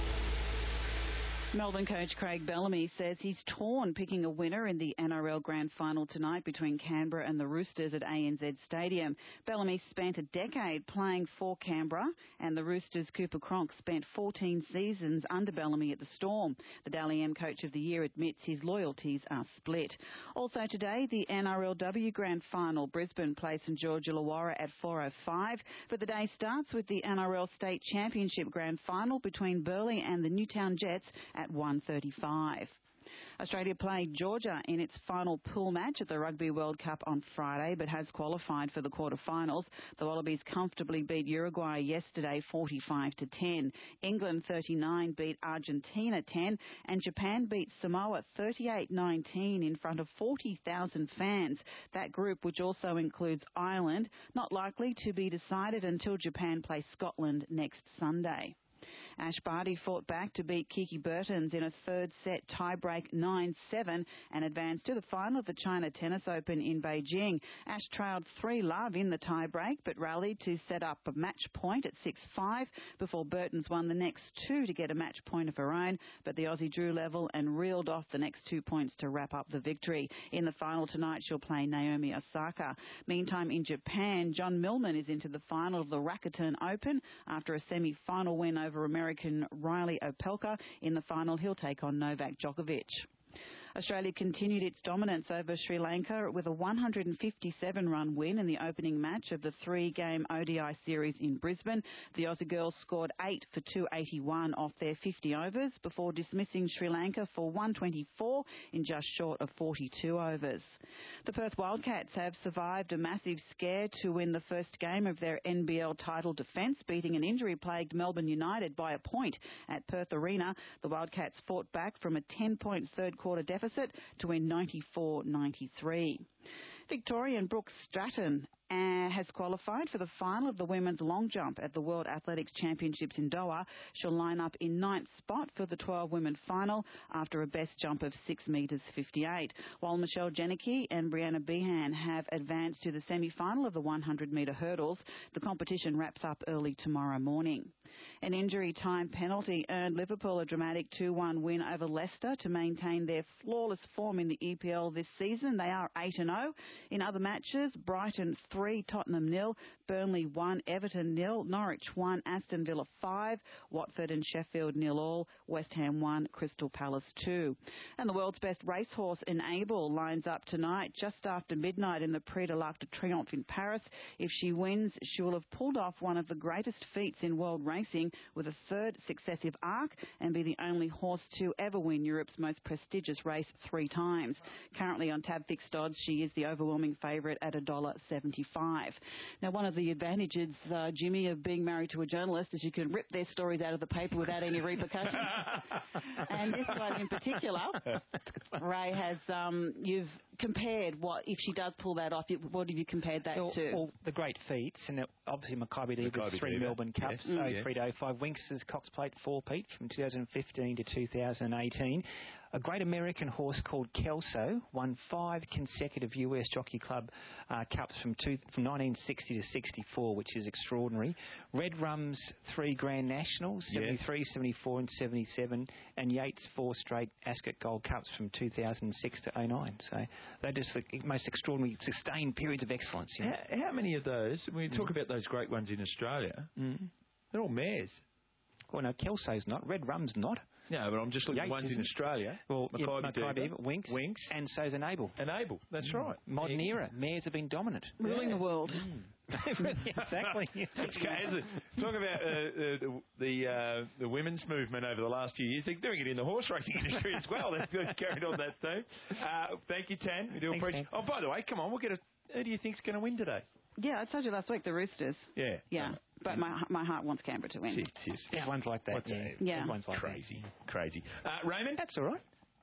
Melbourne coach Craig Bellamy says he's torn picking a winner in the N R L Grand Final tonight between Canberra and the Roosters at A N Z Stadium. Bellamy spent a decade playing for Canberra, and the Roosters' Cooper Cronk spent fourteen seasons under Bellamy at the Storm. The Dally M Coach of the Year admits his loyalties are split. Also today, the N R L W Grand Final. Brisbane plays St George Illawarra at four oh five, but the day starts with the N R L State Championship Grand Final between Burleigh and the Newtown Jets at one thirty-five. Australia played Georgia in its final pool match at the Rugby World Cup on Friday, but has qualified for the quarterfinals. The Wallabies comfortably beat Uruguay yesterday forty-five to ten. England thirty-nine beat Argentina ten, and Japan beat Samoa thirty-eight nineteen in front of forty thousand fans. That group, which also includes Ireland, not likely to be decided until Japan play Scotland next Sunday. Ash Barty fought back to beat Kiki Bertens in a third set tiebreak nine seven and advanced to the final of the China Tennis Open in Beijing. Ash trailed three love in the tiebreak but rallied to set up a match point at six five before Bertens won the next two to get a match point of her own, but the Aussie drew level and reeled off the next two points to wrap up the victory. In the final tonight, she'll play Naomi Osaka. Meantime, in Japan, John Millman is into the final of the Rakuten Open after a semi-final win over American Riley Opelka. In the final, he'll take on Novak Djokovic. Australia continued its dominance over Sri Lanka with a one hundred fifty-seven run win in the opening match of the three-game O D I series in Brisbane. The Aussie girls scored eight for two eighty-one off their fifty overs before dismissing Sri Lanka for one twenty-four in just short of forty-two overs. The Perth Wildcats have survived a massive scare to win the first game of their N B L title defence, beating an injury-plagued Melbourne United by a point at Perth Arena. The Wildcats fought back from a ten-point third-quarter deficit to win ninety-four ninety-three. Victorian Brooke Stratton uh, has qualified for the final of the women's long jump at the World Athletics Championships in Doha. She'll line up in ninth spot for the twelve women final after a best jump of six metres fifty-eight, while Michelle Janicki and Brianna Behan have advanced to the semi-final of the one hundred metre hurdles. The competition wraps up early tomorrow morning. An injury time penalty earned Liverpool a dramatic two one win over Leicester to maintain their flawless form in the E P L this season. They are eight and oh. In other matches, Brighton three, Tottenham nil, Burnley one, Everton nil, Norwich one, Aston Villa five, Watford and Sheffield nil all, West Ham one, Crystal Palace two. And the world's best racehorse Enable lines up tonight just after midnight in the Prix de l'Arc de Triomphe in Paris. If she wins, she will have pulled off one of the greatest feats in world racing with a third successive arc and be the only horse to ever win Europe's most prestigious race three times. Currently on tab fixed odds, she is the overwhelming favourite at one dollar seventy-five. Now, one of the advantages, uh, Jimmy, of being married to a journalist is you can rip their stories out of the paper without any repercussions. And this one in particular, Ray, has um, you've compared what if she does pull that off. What have you compared that well, to? Well, the great feats, and obviously Maccabi Diva's three Diva. Melbourne Cups, Yes. oh Yeah. three to oh five. Winx's Cox Plate four, Pete, from two thousand fifteen to two thousand eighteen. A great American horse called Kelso won five consecutive U S Jockey Club uh, Cups from, two, from nineteen sixty to sixty-four, which is extraordinary. Red Rum's three Grand Nationals, seventy-three, seventy-four and seventy-seven, and Yates four straight Ascot Gold Cups from two thousand six to oh nine. So they're just the most extraordinary sustained periods of excellence. You know? How, how many of those, when we talk mm. about those great ones in Australia, mm. they're all mares. Well, no, Kelso's not. Red Rum's not. No, but I'm just looking at ones in Australia. Well, Maccabi yeah, Maccabi Diva, Winx, Winx, and so's Enable. Enable, that's mm. right. Modern yeah. era. Mares have been dominant. Ruling yeah. the world. Mm. Exactly. It's crazy. Talk about uh, the the, uh, the women's movement over the last few years. They're doing it in the horse racing industry as well. They've carried on that theme. Uh, thank you, Tan. We do Thanks, appreciate. Oh, by the way, come on, we'll get a. Who do you think's going to win today? Yeah, I told you last week, the Roosters. Yeah. Yeah. But my my heart wants Canberra to win. Cheers, cheers. Everyone's like that. What's Yeah. that? Yeah. Everyone's like Crazy. That. Crazy. Uh, Raymond? That's all right.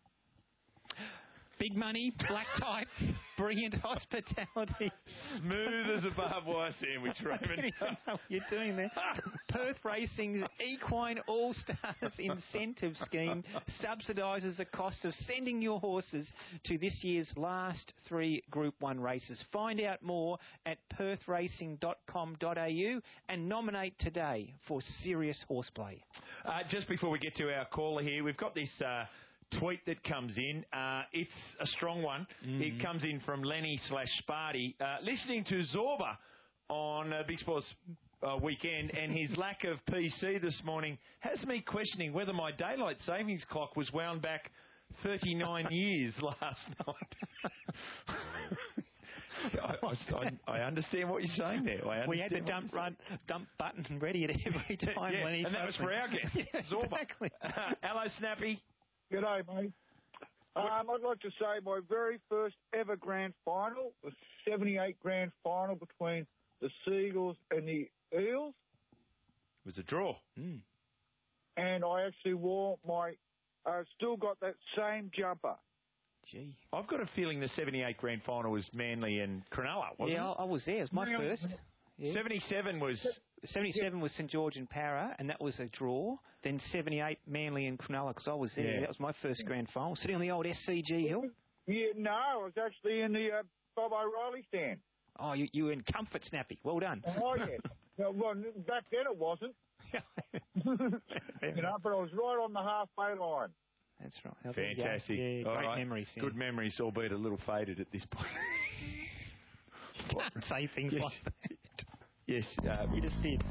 Big money, black type, brilliant hospitality. Smooth as a barbed wire sandwich, Raymond. I don't even know what you're doing there. Perth Racing's Equine All-Stars incentive scheme subsidises the cost of sending your horses to this year's last three Group one races. Find out more at perth racing dot com dot a u and nominate today for serious horseplay. Uh, just before we get to our caller here, we've got this... Uh, tweet that comes in. Uh, it's a strong one. Mm-hmm. It comes in from Lenny slash Sparty. Uh, listening to Zorba on uh, Big Sports uh, weekend and his lack of P C this morning has me questioning whether my daylight savings clock was wound back thirty-nine years last night. I, I, I understand what you're saying there. I we had the dump run, dump button ready at every time. Yeah, Lenny and that was for our guest, yeah, Zorba. Exactly. Uh, hello, Snappy. G'day, mate. Um, I'd like to say my very first ever grand final was seventy-eight grand final between the Seagulls and the Eels. It was a draw. Mm. And I actually wore my, uh, still got that same jumper. Gee. I've got a feeling the seventy-eight grand final was Manly and Cronulla, wasn't yeah, it? Yeah, I was there. It was my Manly. first. Yeah. seventy-seven was... seventy-seven yeah. was St George and Para, and that was a draw. Then seventy-eight, Manly and Cronulla, because I was there. Yeah. That was my first grand final, sitting on the old S C G Hill. Yeah, no, I was actually in the uh, Bob O'Reilly stand. Oh, you, you were in comfort, Snappy. Well done. Oh, yeah. Well, well, back then it wasn't. You know, but I was right on the halfway line. That's right. Fantastic. Yeah, yeah, All great right. memories. Yeah. Good memories, albeit a little faded at this point. Can't say things yes. like that. Yes, uh, you just did.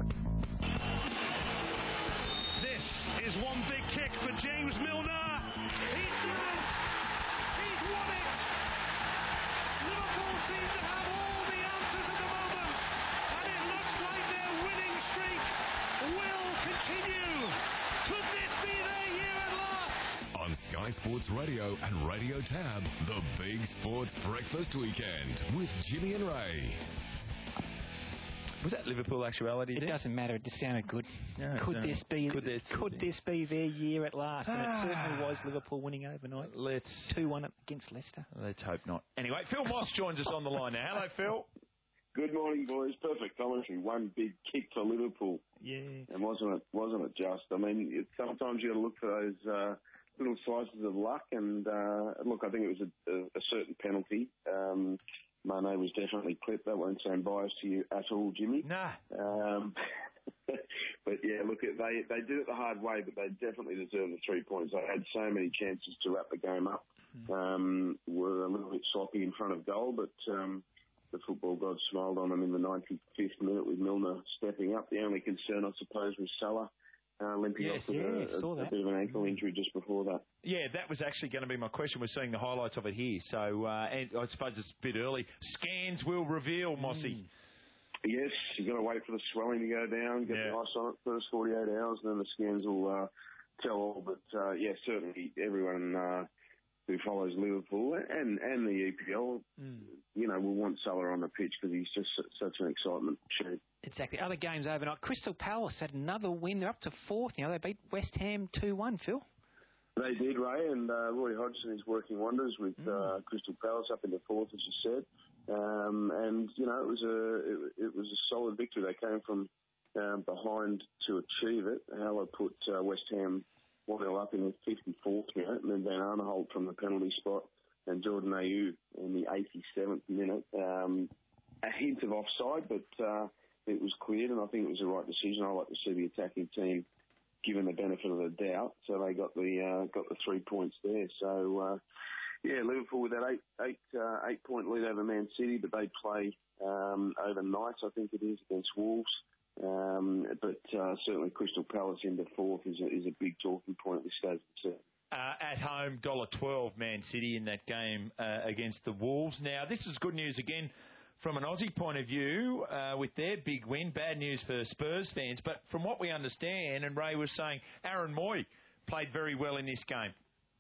This is one big kick for James Milner. He's done it. He's won it. Liverpool seem to have all the answers at the moment, and it looks like their winning streak will continue. Could this be their year at last? On Sky Sports Radio and Radio Tab, the Big Sports Breakfast Weekend with Jimmy and Ray. Was that Liverpool actuality? It there? doesn't matter. It just sounded good. No, could no. this be? Could this, could this be their year at last? And it Ah. certainly was. Liverpool winning overnight. Let's two one against Leicester. Let's hope not. Anyway, Phil Moss joins us on the line now. Hello, Phil. Good morning, boys. Perfect commentary. One big kick for Liverpool. Yeah. And wasn't it? Wasn't it just? I mean, it, sometimes you got to look for those uh, little slices of luck. And uh, look, I think it was a, a, a certain penalty. Um, Mane was definitely clipped. That won't sound biased to you at all, Jimmy. Nah. Um, but yeah, look, they they did it the hard way, but they definitely deserved the three points. They had so many chances to wrap the game up. Um, were a little bit sloppy in front of goal, but um, the football gods smiled on them in the ninety-fifth minute with Milner stepping up. The only concern, I suppose, was Salah uh, limping Yes, off with yeah, a, saw a, a that. bit of an ankle injury just before that. Yeah, that was actually going to be my question. We're seeing the highlights of it here. So, uh, and I suppose it's a bit early. Scans will reveal, Mossy. Yes, you've got to wait for the swelling to go down, get Yeah. the ice on it first forty-eight hours, and then the scans will uh, tell all. But, uh, yeah, certainly everyone uh, who follows Liverpool and, and the E P L, Mm. you know, will want Salah on the pitch because he's just su- such an excitement machine. Exactly. Other games overnight. Crystal Palace had another win. They're up to fourth now. They beat West Ham two one, Phil. They did, Ray, and uh, Roy Hodgson is working wonders with uh, Crystal Palace up in the fourth, as you said. Um, and you know, it was a it, it was a solid victory. They came from um, behind to achieve it. Haller put uh, West Ham one nil up in the fifty-fourth minute, and then Van Arnholt from the penalty spot, and Jordan Ayew in the eighty-seventh minute. Um, a hint of offside, but uh, it was cleared, and I think it was the right decision. I like to see the attacking team given the benefit of the doubt, so they got the uh, got the three points there. So uh, yeah, Liverpool with that eight eight uh, eight point lead over Man City, but they play um, overnight, I think it is, against Wolves. Um, but uh, certainly Crystal Palace into fourth is a, is a big talking point at this stage. So, Uh, at home, one dollar twelve Man City in that game uh, against the Wolves. Now, this is good news again from an Aussie point of view uh, with their big win. Bad news for Spurs fans. But from what we understand, and Ray was saying, Aaron Moy played very well in this game.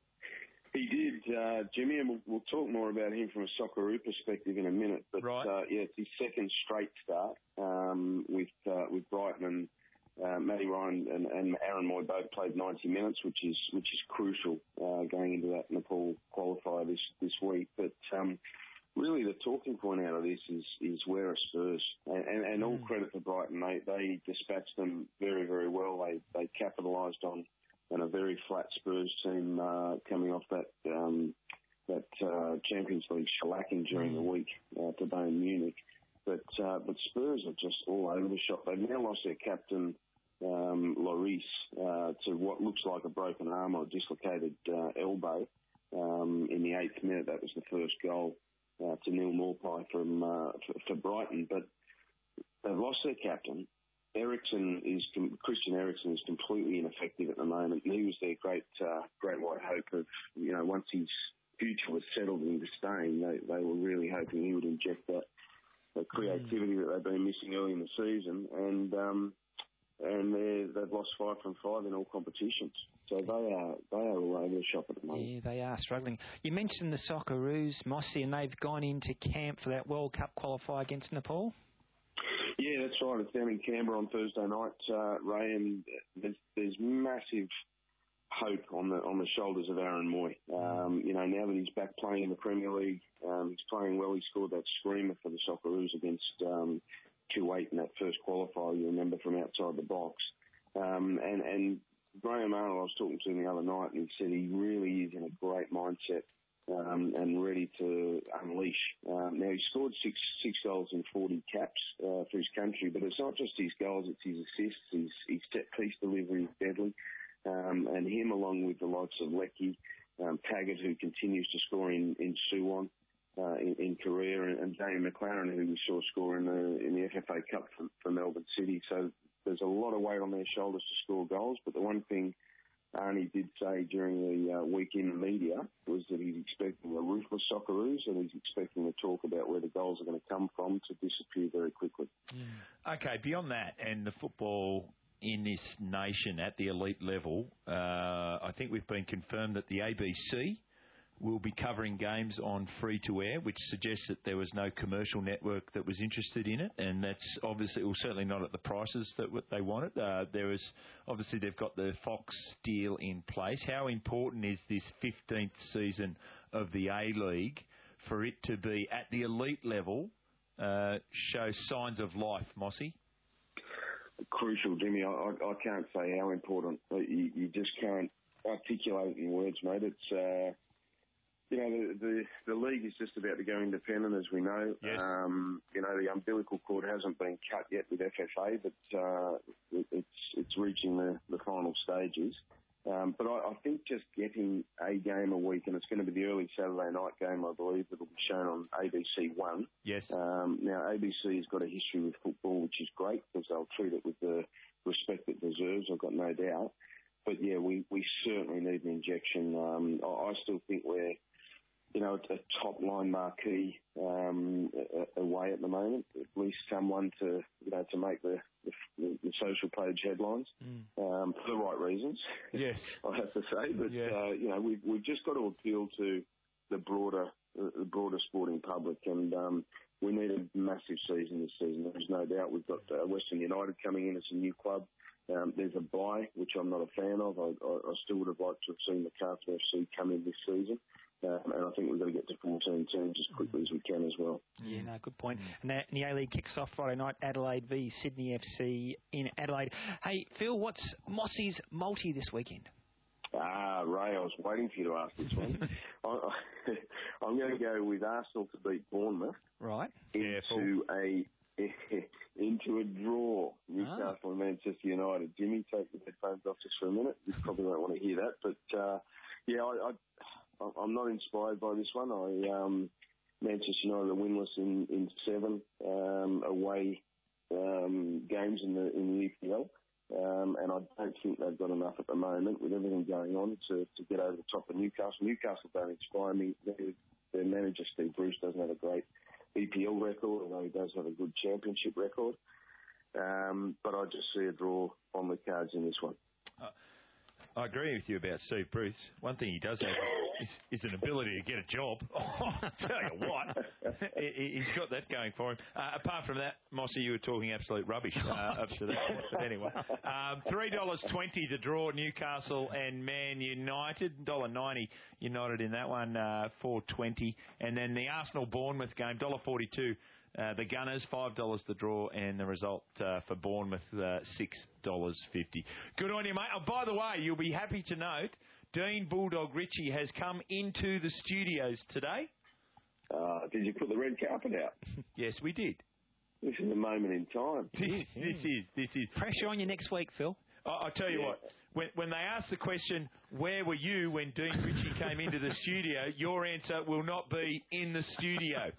he did, uh, Jimmy, and we'll, we'll talk more about him from a Socceroo perspective in a minute. But Right. uh, yeah, it's his second straight start um, with uh, with Brighton, and uh, Matty Ryan and, and Aaron Moy both played ninety minutes, which is which is crucial uh, going into that Nepal qualifier this this week. But um, really, the talking point out of this is is where are Spurs, and, and, and all credit to Brighton. They they dispatched them very very well. They they capitalised on. And a very flat Spurs team uh, coming off that um, that uh, Champions League shellacking during the week uh, to Bayern Munich. But uh, but Spurs are just all over the shop. They've now lost their captain, um, Lloris, uh, to what looks like a broken arm or dislocated uh, elbow. Um, in the eighth minute, that was the first goal uh, to Neil Maupay from uh, for, for Brighton. But they've lost their captain. Ericsson is Christian Eriksen is completely ineffective at the moment, and he was their great uh, great white hope of, you know, once his future was settled into staying, they, they were really hoping he would inject that, that creativity that they've been missing early in the season, and um, and they've lost five from five in all competitions, so they are they are all over the shop at the moment. Yeah, they are struggling. You mentioned the Socceroos, Mossy, and they've gone into camp for that World Cup qualifier against Nepal. Yeah, that's right. It's down in Canberra on Thursday night, uh, Ray, and there's, there's massive hope on the on the shoulders of Aaron Moy. Um, you know, now that he's back playing in the Premier League, um, he's playing well. He scored that screamer for the Socceroos against um, Kuwait in that first qualifier, you remember, from outside the box. Um, and, and Graham Arnold, I was talking to him the other night, and he said he really is in a great mindset. Um, and ready to unleash. Um, now, he scored six six goals in forty caps uh, for his country, but it's not just his goals, it's his assists. His, his set-piece delivery is deadly. Um, and him, along with the likes of Leckie, um, Taggart, who continues to score in, in Suwon, uh, in, in Korea, and, and Jamie McLaren, who we saw score in the, in the F F A Cup for, for Melbourne City. So there's a lot of weight on their shoulders to score goals, but the one thing Arnie did say during the uh, week in the media was that he's expecting a ruthless Socceroos, and he's expecting to talk about where the goals are going to come from to disappear very quickly. Okay, beyond that, and the football in this nation at the elite level, uh, I think we've been confirmed that the A B C will be covering games on free-to-air, which suggests that there was no commercial network that was interested in it, and that's obviously, well, certainly not at the prices that w- they wanted. Uh, there is, obviously, they've got the Fox deal in place. How important is this fifteenth season of the A-League for it to be at the elite level, uh, show signs of life, Mossy? Crucial, Jimmy. I, I, I can't say how important. You, you just can't articulate it in words, mate. It's... Uh, You know, the, the the league is just about to go independent, as we know. Yes. Um, you know, the umbilical cord hasn't been cut yet with F F A, but uh, it, it's it's reaching the, the final stages. Um, but I, I think just getting a game a week, and it's going to be the early Saturday night game, I believe, that will be shown on A B C One. Yes. Um, now, A B C has got a history with football, which is great, because they'll treat it with the respect it deserves, I've got no doubt. But, yeah, we, we certainly need an injection. Um, I, I still think we're, you know, a top-line marquee um, away at the moment. At least someone to, you know, to make the, the, the social page headlines mm. um, for the right reasons. Yes, I have to say. But yes. uh, you know, we've we've just got to appeal to the broader the broader sporting public, and um, we need a massive season this season. There's no doubt. We've got uh, Western United coming in as a new club. Um, there's a bye, which I'm not a fan of. I, I, I still would have liked to have seen Macarthur F C come in this season. Um, and I think we've got to get to fourteen teams as quickly as we can as well. Yeah, no, good point. And that, the A-League kicks off Friday night, Adelaide v Sydney F C in Adelaide. Hey, Phil, what's Mossy's multi this weekend? Ah, Ray, I was waiting for you to ask this one. I, I'm going to go with Arsenal to beat Bournemouth. Right. Into a into a draw. Newcastle ah. and Manchester United. Jimmy, take the headphones off just for a minute. You probably won't want to hear that, but uh, yeah, I. I I'm not inspired by this one. I um, Manchester United are winless in, in seven um, away um, games in the in the E P L, um, and I don't think they've got enough at the moment with everything going on to, to get over the top of Newcastle. Newcastle don't inspire me. Their, their manager Steve Bruce doesn't have a great E P L record, although he does have a good championship record. Um, but I just see a draw on the cards in this one. Uh, I agree with you about Steve Bruce. One thing he does have is, is an ability to get a job. Oh, I'll tell you what, he, he's got that going for him. Uh, apart from that, Mossy, you were talking absolute rubbish uh, up to that point. But anyway, um, three dollars twenty to draw Newcastle and Man United. one dollar ninety United in that one, uh, four twenty. And then the Arsenal-Bournemouth game, one dollar forty-two. Uh, the Gunners, five dollars the draw, and the result uh, for Bournemouth, uh, six dollars fifty. Good on you, mate. Oh, by the way, you'll be happy to note Dean Bulldog Ritchie has come into the studios today. Uh, did you put the red carpet out? Yes, we did. This is a moment in time. This, this is this is pressure on you next week, Phil. I, I'll tell you yeah. what. When, when they ask the question, where were you when Dean Ritchie came into the studio, your answer will not be in the studio.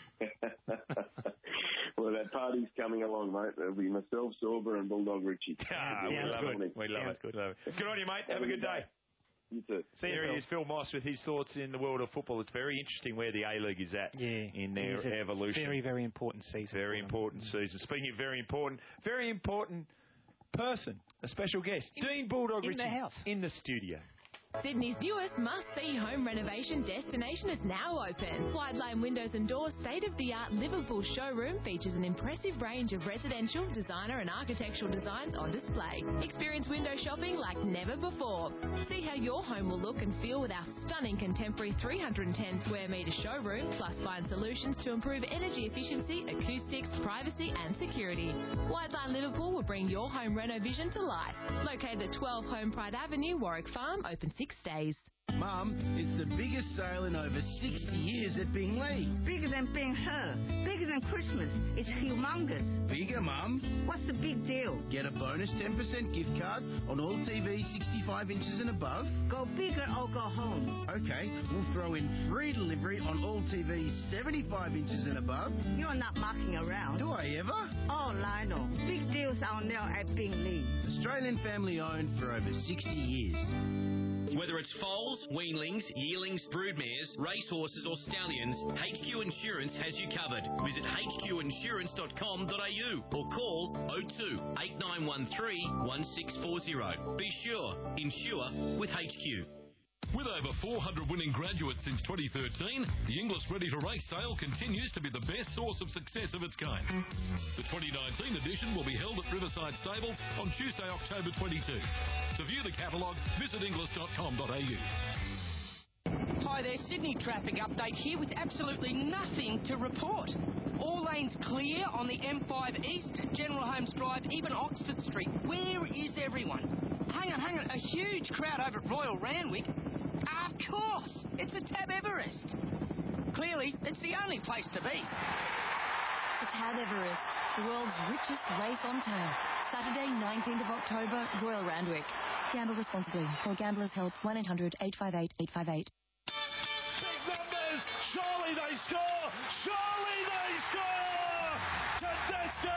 Well, that party's coming along, mate. There'll be myself, Sorba, and Bulldog Ritchie. Ah, we love good. it. We love it. Good. Love it. Good on you, mate. Have, Have a good day. day. You too. See, there he is, Phil Moss, with his thoughts in the world of football. It's very interesting where the A-League is at yeah, in their evolution. Very, very important season. Very important season. Speaking of very important, very important person, a special guest, in, Dean Bulldog Ritchie. In the house. In the studio. Sydney's newest must-see home renovation destination is now open. Wide Line Windows and Doors state-of-the-art Liverpool showroom features an impressive range of residential, designer and architectural designs on display. Experience window shopping like never before. See how your home will look and feel with our stunning contemporary three hundred ten square metre showroom, plus find solutions to improve energy efficiency, acoustics, privacy and security. Wide Line Liverpool will bring your home reno vision to life. Located at twelve Home Pride Avenue, Warwick Farm, open six days. Mum, it's the biggest sale in over sixty years at Bingley. Bigger than Ben-Hur. Bigger than Christmas. It's humongous. Bigger, Mum? What's the big deal? Get a bonus ten percent gift card on all T Vs sixty-five inches and above. Go bigger or go home. Okay, we'll throw in free delivery on all T Vs seventy-five inches and above. You're not mucking around. Do I ever? Oh, Lionel. Big deals are now at Bingley. Australian family owned for over sixty years. Whether it's foals, weanlings, yearlings, broodmares, racehorses or stallions, H Q Insurance has you covered. Visit h q insurance dot com dot a u or call oh two, eight nine one three, one six four zero. Be sure, insure with H Q. With over four hundred winning graduates since twenty thirteen, the Inglis Ready to Race sale continues to be the best source of success of its kind. The twenty nineteen edition will be held at Riverside Stables on Tuesday, October twenty-second. To view the catalogue, visit inglis dot com dot a u. Hi there, Sydney traffic update here with absolutely nothing to report. All lanes clear on the M five East, General Holmes Drive, even Oxford Street. Where is everyone? Hang on, hang on, a huge crowd over at Royal Randwick. Of course, it's the Tab Everest. Clearly, it's the only place to be. The Tab Everest, the world's richest race on turf. Saturday, nineteenth of October, Royal Randwick. Gamble responsibly. Call Gamblers Help one eight hundred eight five eight eight five eight. Big numbers! Surely they score! Surely they score! Tedesco!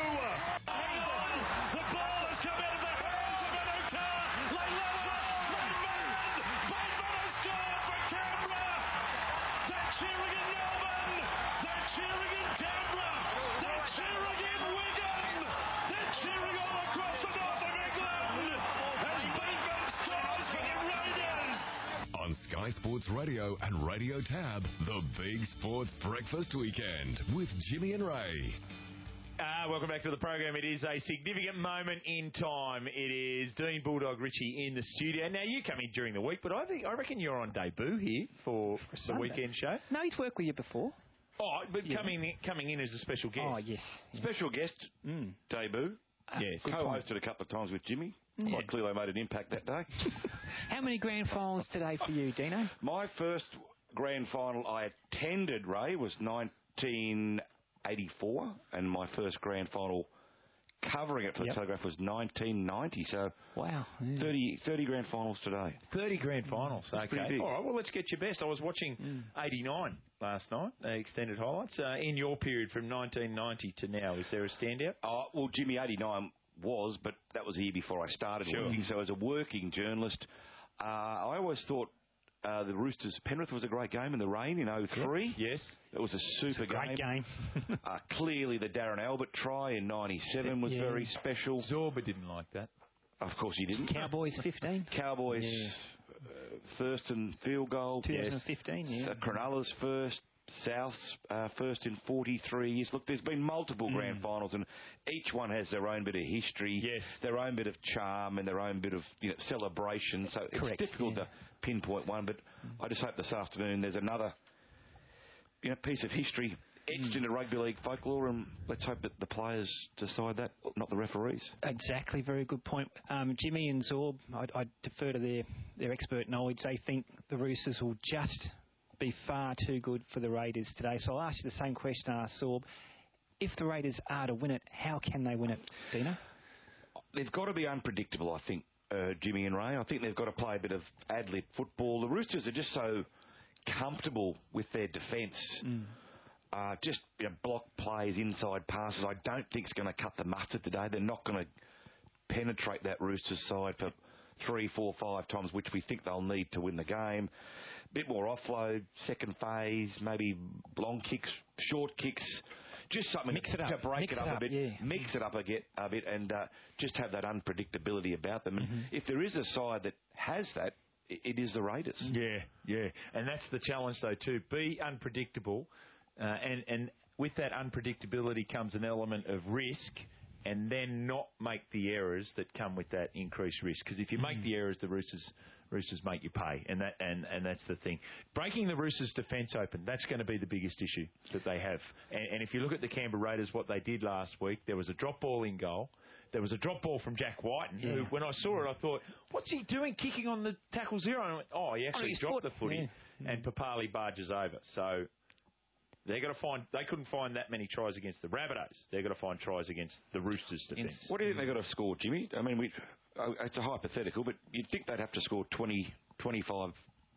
Hang on! The ball has come out of the hands of Adokar! Leiloa! Bateman! Bateman has scored for Canberra! They're cheering in Melbourne! They're cheering in Canberra! They're cheering in Wigan! They're cheering all across the north of England! As Bateman scores for the Raiders! On Sky Sports Radio and Radio Tab, the Big Sports Breakfast Weekend with Jimmy and Ray. Uh, welcome back to the program. It is a significant moment in time. It is Dean Bulldog Richie in the studio. Now, you come in during the week, but I think I reckon you're on debut here for the Sunday. weekend show. No, he's worked with you before. Oh, but Yeah. coming in, coming in as a special guest. Oh, yes. Special guest Mm. debut. Yes. Co-hosted a couple of times with Jimmy. Yeah. Quite clearly made an impact that day. How many grand finals today for you, Dino? My first grand final I attended, Ray, was nineteen eighty-four, and my first grand final covering it for Yep. the Telegraph was nineteen ninety. So wow, yeah. thirty, thirty grand finals today. thirty grand finals. That's Okay. pretty big. All right, well, let's get your best. I was watching eighty-nine last night, uh, extended highlights. Uh, in your period from nineteen ninety to now, is there a standout? Oh, well, Jimmy, eighty-nine was, but that was the year before I started Sure. working. So as a working journalist, uh, I always thought uh, the Roosters Penrith was a great game in the rain in oh three. Yes. It was a super It's a great game. uh, clearly, the Darren Albert try in ninety-seven was Yeah. very special. Zorba didn't like that. Of course he didn't. Cowboys fifteen. Cowboys Yeah. uh, first and field goal. twenty fifteen, Yes. yeah. Uh, Cronulla's first. South's uh, first in forty-three years. Look, there's been multiple Mm. grand finals, and each one has their own bit of history, yes. their own bit of charm, and their own bit of you know, celebration. So it's Correct, difficult yeah. to pinpoint one, but I just hope this afternoon there's another you know, piece of history etched Mm. into rugby league folklore, and let's hope that the players decide that, not the referees. Exactly, very good point. Um, Jimmy and Zorb, I, I defer to their, their expert knowledge. They think the Roosters will just be far too good for the Raiders today. So I'll ask you the same question I asked Zorb. If the Raiders are to win it, how can they win it, Dino? They've got to be unpredictable, I think, uh, Jimmy and Ray. I think they've got to play a bit of ad-lib football. The Roosters are just so comfortable with their defence. Mm. Uh, just you know, block plays, inside passes. I don't think it's going to cut the mustard today. They're not going to penetrate that Roosters side for three, four, five times, which we think they'll need to win the game. Bit more offload, second phase, maybe long kicks, short kicks. Just something Mix it up. to break Mix it up, it a up, bit, yeah. mix it up a bit, a bit, and uh, just have that unpredictability about them. And Mm-hmm. if there is a side that has that, i- it is the Raiders. Yeah, yeah. And that's the challenge, though, too. Be unpredictable. Uh, and, and with that unpredictability comes an element of risk, and then not make the errors that come with that increased risk. Because if you make the errors, the Roosters Roosters make you pay, and that and, and that's the thing. Breaking the Roosters' defence open, that's going to be the biggest issue that they have. And, and if you look at the Canberra Raiders, what they did last week, there was a drop ball in goal. There was a drop ball from Jack Whiten, who, Yeah. when I saw it, I thought, what's he doing kicking on the tackle zero? And I went, oh, he actually his dropped foot. the footy, Yeah. and Papali barges over. So they're going to find they couldn't find that many tries against the Rabbitohs. They're going to find tries against the Roosters' defence. What do you think they've got to score, Jimmy? I mean, we, uh, it's a hypothetical, but you'd think they'd have to score twenty, twenty-five,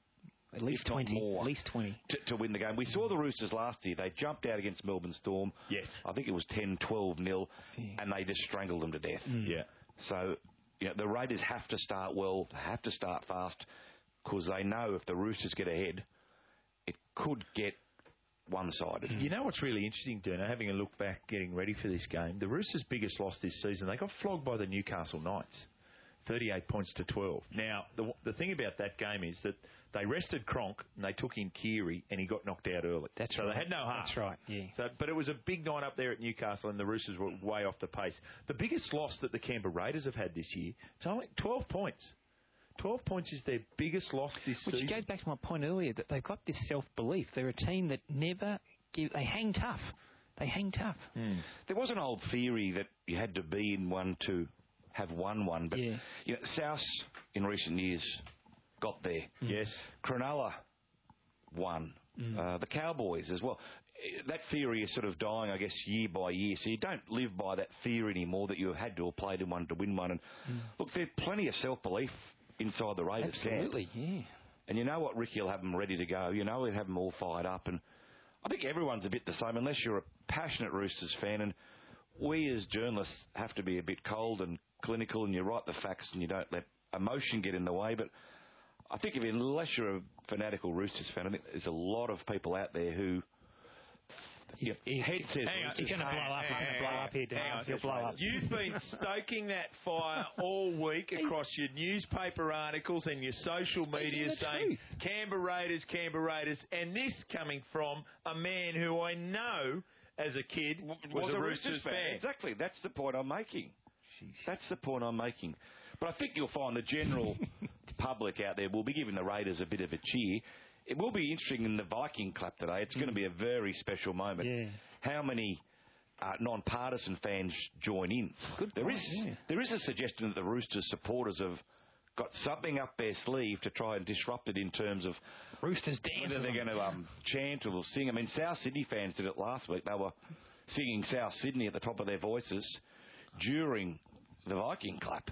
At least if not twenty. more, At least twenty. to, to win the game. We saw the Roosters last year. They jumped out against Melbourne Storm. Yes. I think it was ten, twelve nil, and they just strangled them to death. Yeah. So, you know, the Raiders have to start well, have to start fast, because they know if the Roosters get ahead, it could get one-sided. You know what's really interesting, Dino, having a look back, getting ready for this game, the Roosters' biggest loss this season, they got flogged by the Newcastle Knights. thirty-eight points to twelve. Now, the the thing about that game is that they rested Cronk and they took in Keary and he got knocked out early. That's so right. they had no half. That's right, yeah. So, but it was a big night up there at Newcastle and the Roosters were way off the pace. The biggest loss that the Canberra Raiders have had this year, it's only twelve points. twelve points is their biggest loss this Which season. Which goes back to my point earlier, that they've got this self-belief. They're a team that never give... They hang tough. They hang tough. Mm. There was an old theory that you had to be in one to have won one, but yeah. you know, South in recent years got there. Mm. Yes. Cronulla won. Mm. Uh, the Cowboys as well. That theory is sort of dying, I guess, year by year. So you don't live by that theory anymore that you had to have played in one to win one. And mm. look, there's plenty of self-belief inside the Raiders camp. Absolutely, yeah. And you know what, Ricky will have them ready to go. You know he'll have them all fired up. And I think everyone's a bit the same, unless you're a passionate Roosters fan. And we as journalists have to be a bit cold and clinical, and you write the facts and you don't let emotion get in the way. But I think if unless you're a fanatical Roosters fan, I think there's a lot of people out there who... Your head says hang on, he's going to blow up. He's going to blow up here, Dan. He'll blow up. You've been stoking that fire all week across your newspaper articles and your social media saying Canberra Raiders, Canberra Raiders, and this coming from a man who I know as a kid was, was a, a Roosters, Roosters fan. fan. Exactly. That's the point I'm making. Jeez. That's the point I'm making. But I think you'll find the general public out there will be giving the Raiders a bit of a cheer. It will be interesting in the Viking Club today. It's mm. going to be a very special moment. Yeah. How many uh, non-partisan fans join in? Good there point, is yeah. there is a suggestion that the Roosters supporters have got something up their sleeve to try and disrupt it in terms of Roosters dance. Whether they're going to um, chant or sing. I mean, South Sydney fans did it last week. They were singing South Sydney at the top of their voices during the Viking Club.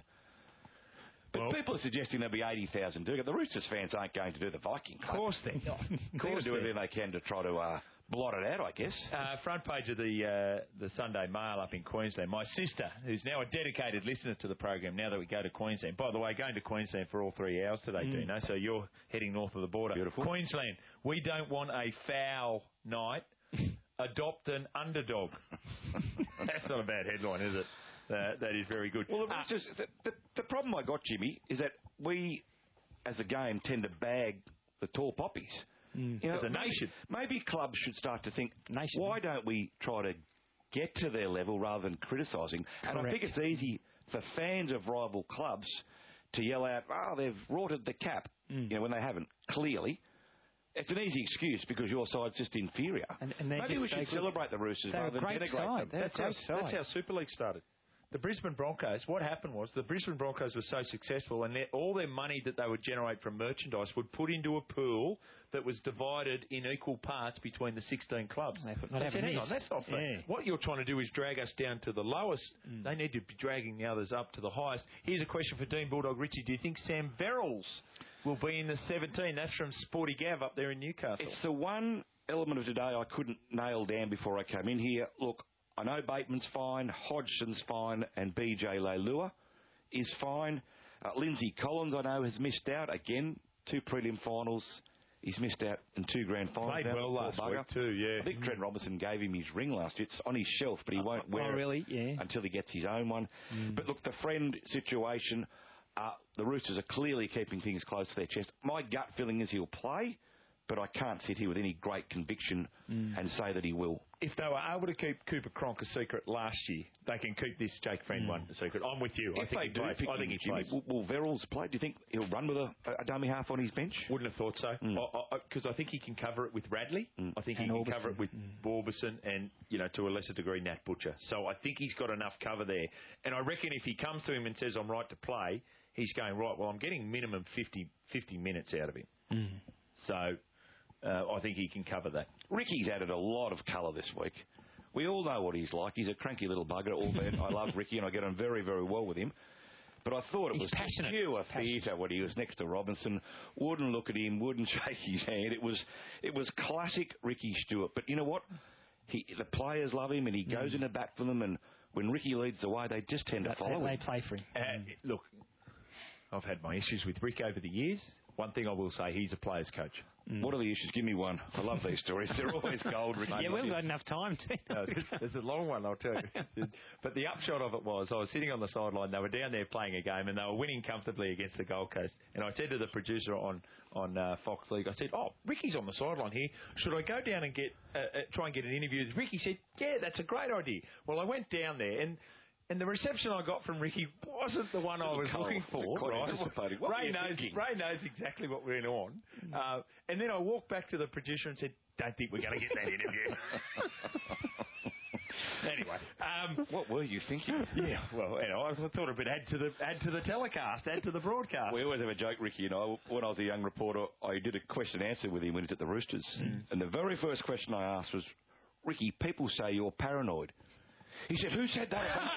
But well, people are suggesting there'll be eighty thousand do it. The Roosters fans aren't going to do the Viking Club. Of course they're not. Of course they're do everything they can to try to uh, blot it out, I guess. Uh, front page of the uh, the Sunday Mail up in Queensland. My sister, who's now a dedicated listener to the program, now that we go to Queensland. By the way, going to Queensland for all three hours today, mm. Dino, so you're heading north of the border. Beautiful. Queensland, we don't want a foul night. Adopt an underdog. That's not a bad headline, is it? Uh, that is very good. Well, the, uh, Roosters, the, the, the problem I got, Jimmy, is that we, as a game, tend to bag the tall poppies. Mm. You know, as a maybe, nation. Maybe clubs should start to think, nation. why don't we try to get to their level rather than criticising? And I think it's easy for fans of rival clubs to yell out, oh, they've rorted the cap, mm. you know, when they haven't, clearly. It's an easy excuse because your side's just inferior. And, and maybe we should celebrate the Roosters they're rather than denigrate them. That's how, that's how Super League started. The Brisbane Broncos, what happened was the Brisbane Broncos were so successful and all their money that they would generate from merchandise would put into a pool that was divided in equal parts between the sixteen clubs. They said, hang on, that's not fair. Yeah. What you're trying to do is drag us down to the lowest. Mm. They need to be dragging the others up to the highest. Here's a question for Dean Bulldog Richie. Do you think Sam Verrills will be in the seventeen? That's from Sporty Gav up there in Newcastle. It's the one element of today I couldn't nail down before I came in here. Look, I know Bateman's fine, Hodgson's fine, and B J Leilua is fine. Uh, Lindsay Collins, I know, has missed out. Again, two prelim finals. He's missed out in two grand finals. Played now, well last bugger. week too, yeah. I think mm. Trent Robinson gave him his ring last year. It's on his shelf, but he won't oh, wear oh, really? it yeah. until he gets his own one. Mm. But look, the friend situation, uh, the Roosters are clearly keeping things close to their chest. My gut feeling is he'll play, but I can't sit here with any great conviction mm. and say that he will. If they were able to keep Cooper Cronk a secret last year, they can keep this Jake Friend mm. one a secet. I'm with you. If I think they he do plays. pick I think he Jimmy, plays. Will, will Verrills play? Do you think he'll run with a, a dummy half on his bench? Wouldn't have thought so. Because mm. I, I, I think he can cover it with Radley. Mm. I think and he Orbison. can cover it with mm. Borbison and, you know, to a lesser degree, Nat Butcher. So I think he's got enough cover there. And I reckon if he comes to him and says, I'm right to play, he's going, right, well, I'm getting minimum fifty, fifty minutes out of him. Mm. So uh, I think he can cover that. Ricky's added a lot of colour this week. We all know what he's like. He's a cranky little bugger. Albeit I love Ricky and I get on very, very well with him. But I thought it he's was passionate. pure theatre when he was next to Robinson. Wouldn't look at him, wouldn't shake his hand. It was it was classic Ricky Stewart. But you know what? He, the players love him and he goes mm. in the back for them. And when Ricky leads the way, they just tend to follow they, him. They play for him. Uh, look, I've had my issues with Rick over the years. one thing I will say, he's a player's coach. Mm. What are the issues? Give me one. I love these stories. They're always gold. Ricky. Yeah, we haven't got enough time to. No, there's a long one, I'll tell you. But the upshot of it was, I was sitting on the sideline. They were down there playing a game, and they were winning comfortably against the Gold Coast. And I said to the producer on on uh, Fox League, I said, "Oh, Ricky's on the sideline here. Should I go down and get uh, uh, try and get an interview?" Ricky said, "Yeah, that's a great idea." Well, I went down there and. And the reception I got from Ricky wasn't the one I was cold. looking for. Quite Right? anticipating. What Ray were you knows. thinking? Ray knows exactly what went on. Uh, and then I walked back to the producer and said, "Don't think we're going to get that interview." Anyway, um, what were you thinking? Yeah, well, you know, I thought it would add to the add to the telecast, add to the broadcast. We always have a joke, Ricky and I. When I was a young reporter, I did a question and answer with him when he was at the Roosters, Mm. and the very first question I asked was, "Ricky, people say you're paranoid." He said, "Who said that about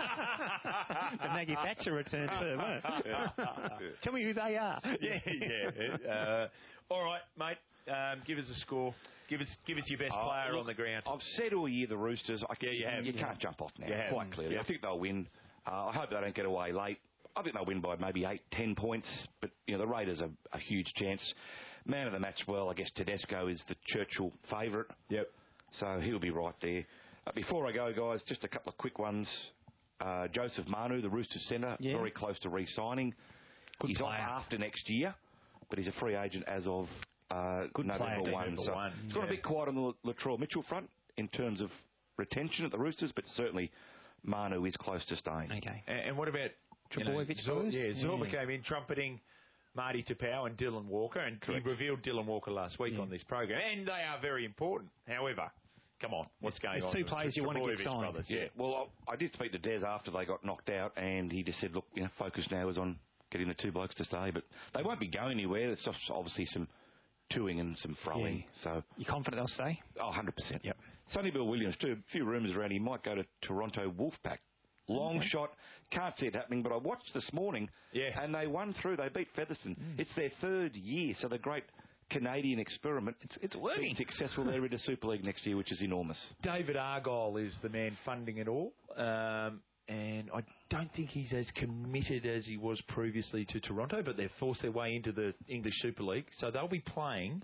me?" The Maggie Thatcher return too, wasn't it? Yeah. Tell me who they are. Yeah, yeah. Uh, all right, mate. Um, give us a score. Give us, give us your best Oh, player look, on the ground. I've said all year the Roosters. I can, Yeah, you have. You Yeah. can't jump off now. You have. Quite clearly. Yeah. I think they'll win. Uh, I hope they don't get away late. I think they'll win by maybe eight, ten points. But you know the Raiders are a huge chance. Man of the match, well, I guess Tedesco is the Churchill favourite. Yep. So he'll be right there. Uh, before I go, guys, just a couple of quick ones. Uh, Joseph Manu, the Roosters centre, Yeah. very close to re-signing. Good he's player. off after next year, but he's a free agent as of uh, Good November player, one. November So one, it's got yeah. a bit quiet on the Latrell Mitchell front in terms of retention at the Roosters, but certainly Manu is close to staying. Okay. And, and what about you know, Trebojevic Zor- boys? Yeah, Zorba Yeah. came in trumpeting Marty Tapau and Dylan Walker, and Correct. he revealed Dylan Walker last week Yeah. on this program, and they are very important. However, come on, what's going There's on? two with players the you want to get Trebojevic signed. brothers? Yeah, well, I, I did speak to Des after they got knocked out, and he just said, look, you know, focus now is on getting the two blokes to stay, but they won't be going anywhere. There's just obviously some toing and some throwing, Yeah. so... You confident they'll stay? Oh, one hundred percent. Yep. Sonny Bill Williams, too. A few rumours around he might go to Toronto Wolfpack. Long Okay. shot. Can't see it happening, but I watched this morning, Yeah. and they won through. They beat Featherstone. Mm. It's their third year, so the great Canadian experiment. It's, it's working. Being successful there in the Super League next year, which is enormous. David Argyle is the man funding it all, um, and I don't think he's as committed as he was previously to Toronto, but they've forced their way into the English Super League, so they'll be playing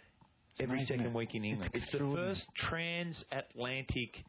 every amazing, second isn't it? week in England. It's It's, the extraordinary. first transatlantic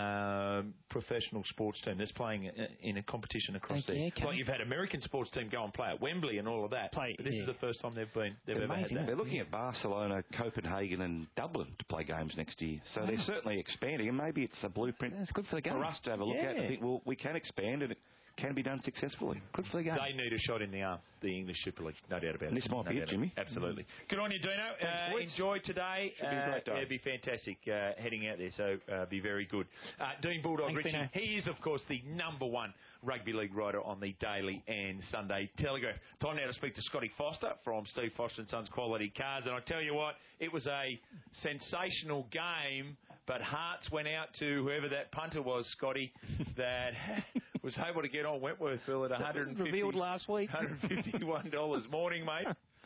um, professional sports team that's playing uh, in a competition across Okay, there. okay. Like you've had American sports team go and play at Wembley and all of that, Play, but this yeah. is the first time they've been they've It's ever amazing, had that. They're looking at Barcelona, Copenhagen and Dublin to play games next year. So Wow. they're certainly expanding, and maybe it's a blueprint That's good for the game. for us to have a look at Yeah. and think, well, we can expand and it can be done successfully. Good for the game. They need a shot in the arm, the English Super League, no doubt about And it. this might No be it, doubt Jimmy. Absolutely. Good on you, Dino. Thanks, uh, boys. enjoy today. Should be a Uh, great day. It'll be fantastic uh, heading out there, so uh, be very good. Uh, Dean Bulldog Thanks, Richie, Dino. he is, of course, the number one rugby league writer on the Daily and Sunday Telegraph. Time now to speak to Scotty Foster from Steve Foster and Sons Quality Cars. And I tell you what, it was a sensational game, but hearts went out to whoever that punter was, Scotty, that was able to get on Wentworthville at one hundred fifty Revealed last week. one hundred fifty-one dollars. Morning, mate.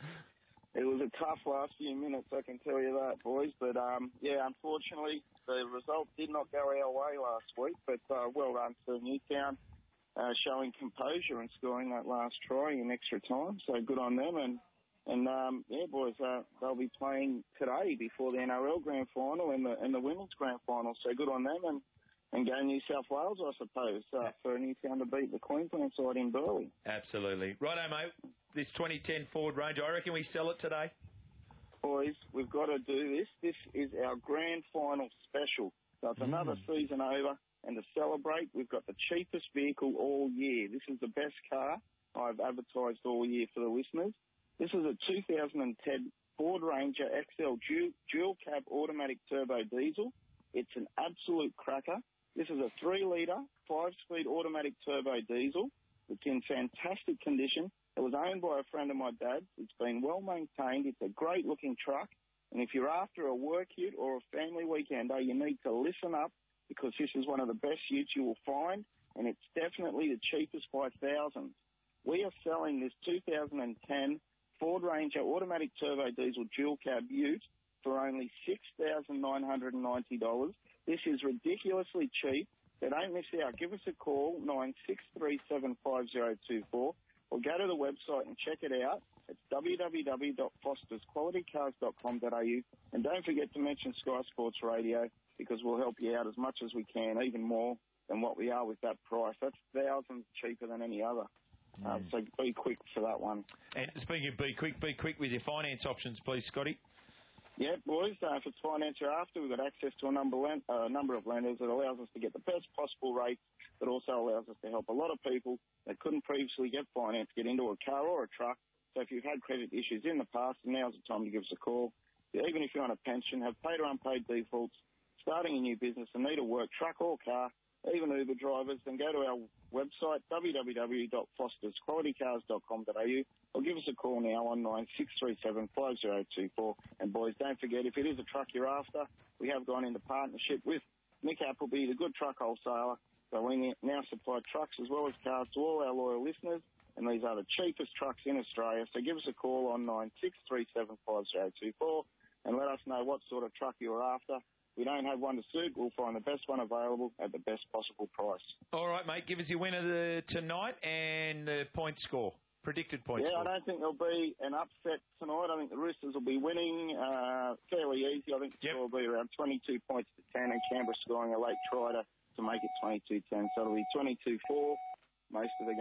It was a tough last few minutes, I can tell you that, boys. But, um, yeah, unfortunately, the result did not go our way last week. But uh, well done to Newtown, uh, showing composure and scoring that last try in extra time. So good on them. And, and um, yeah, boys, uh, they'll be playing today before the N R L Grand Final and the, and the Women's Grand Final. So good on them. And, and go New South Wales, I suppose, uh, for Newtown to beat the Queensland side in Burleigh. Absolutely. Righto, mate. This twenty ten Ford Ranger, I reckon we sell it today. Boys, we've got to do this. This is our grand final special. So it's another season over, and to celebrate, we've got the cheapest vehicle all year. This is the best car I've advertised all year for the listeners. This is a two thousand ten Ford Ranger X L dual, dual cab automatic turbo diesel. It's an absolute cracker. This is a three litre, five-speed automatic turbo diesel. It's in fantastic condition. It was owned by a friend of my dad's. It's been well maintained. It's a great-looking truck. And if you're after a work ute or a family weekender, you need to listen up because this is one of the best utes you will find, and it's definitely the cheapest by thousands. We are selling this two thousand ten Ford Ranger automatic turbo diesel dual cab ute for only six thousand nine hundred ninety dollars. This is ridiculously cheap. So don't miss out. Give us a call, nine six three seven five zero two four, or go to the website and check it out. It's w w w dot fosters quality cars dot com dot a u. And don't forget to mention Sky Sports Radio, because we'll help you out as much as we can, even more than what we are with that price. That's thousands cheaper than any other. Mm. Um, so be quick for that one. And speaking of be quick, be quick with your finance options, please, Scotty. Yeah, boys, uh, if it's finance you're after, we've got access to a number, uh, number of lenders that allows us to get the best possible rates, but also allows us to help a lot of people that couldn't previously get finance get into a car or a truck. So if you've had credit issues in the past, now's the time to give us a call. Even if you're on a pension, have paid or unpaid defaults, starting a new business and need a work truck or car, even Uber drivers, then go to our website, w w w dot fosters quality cars dot com dot a u, or give us a call now on nine six three seven five zero two four. And boys, don't forget, if it is a truck you're after, we have gone into partnership with Nick Appleby, the good truck wholesaler. So we now supply trucks as well as cars to all our loyal listeners, and these are the cheapest trucks in Australia. So give us a call on nine six three seven five zero two four and let us know what sort of truck you're after. We don't have one to suit. We'll find the best one available at the best possible price. All right, mate. Give us your winner the, tonight and the point score. Predicted point yeah, score. I don't think there'll be an upset tonight. I think the Roosters will be winning uh, fairly easy. I think the yep. score will be around twenty-two points to ten, and Canberra scoring a late try to, to make it twenty-two ten. So it'll be twenty-two four most of the game.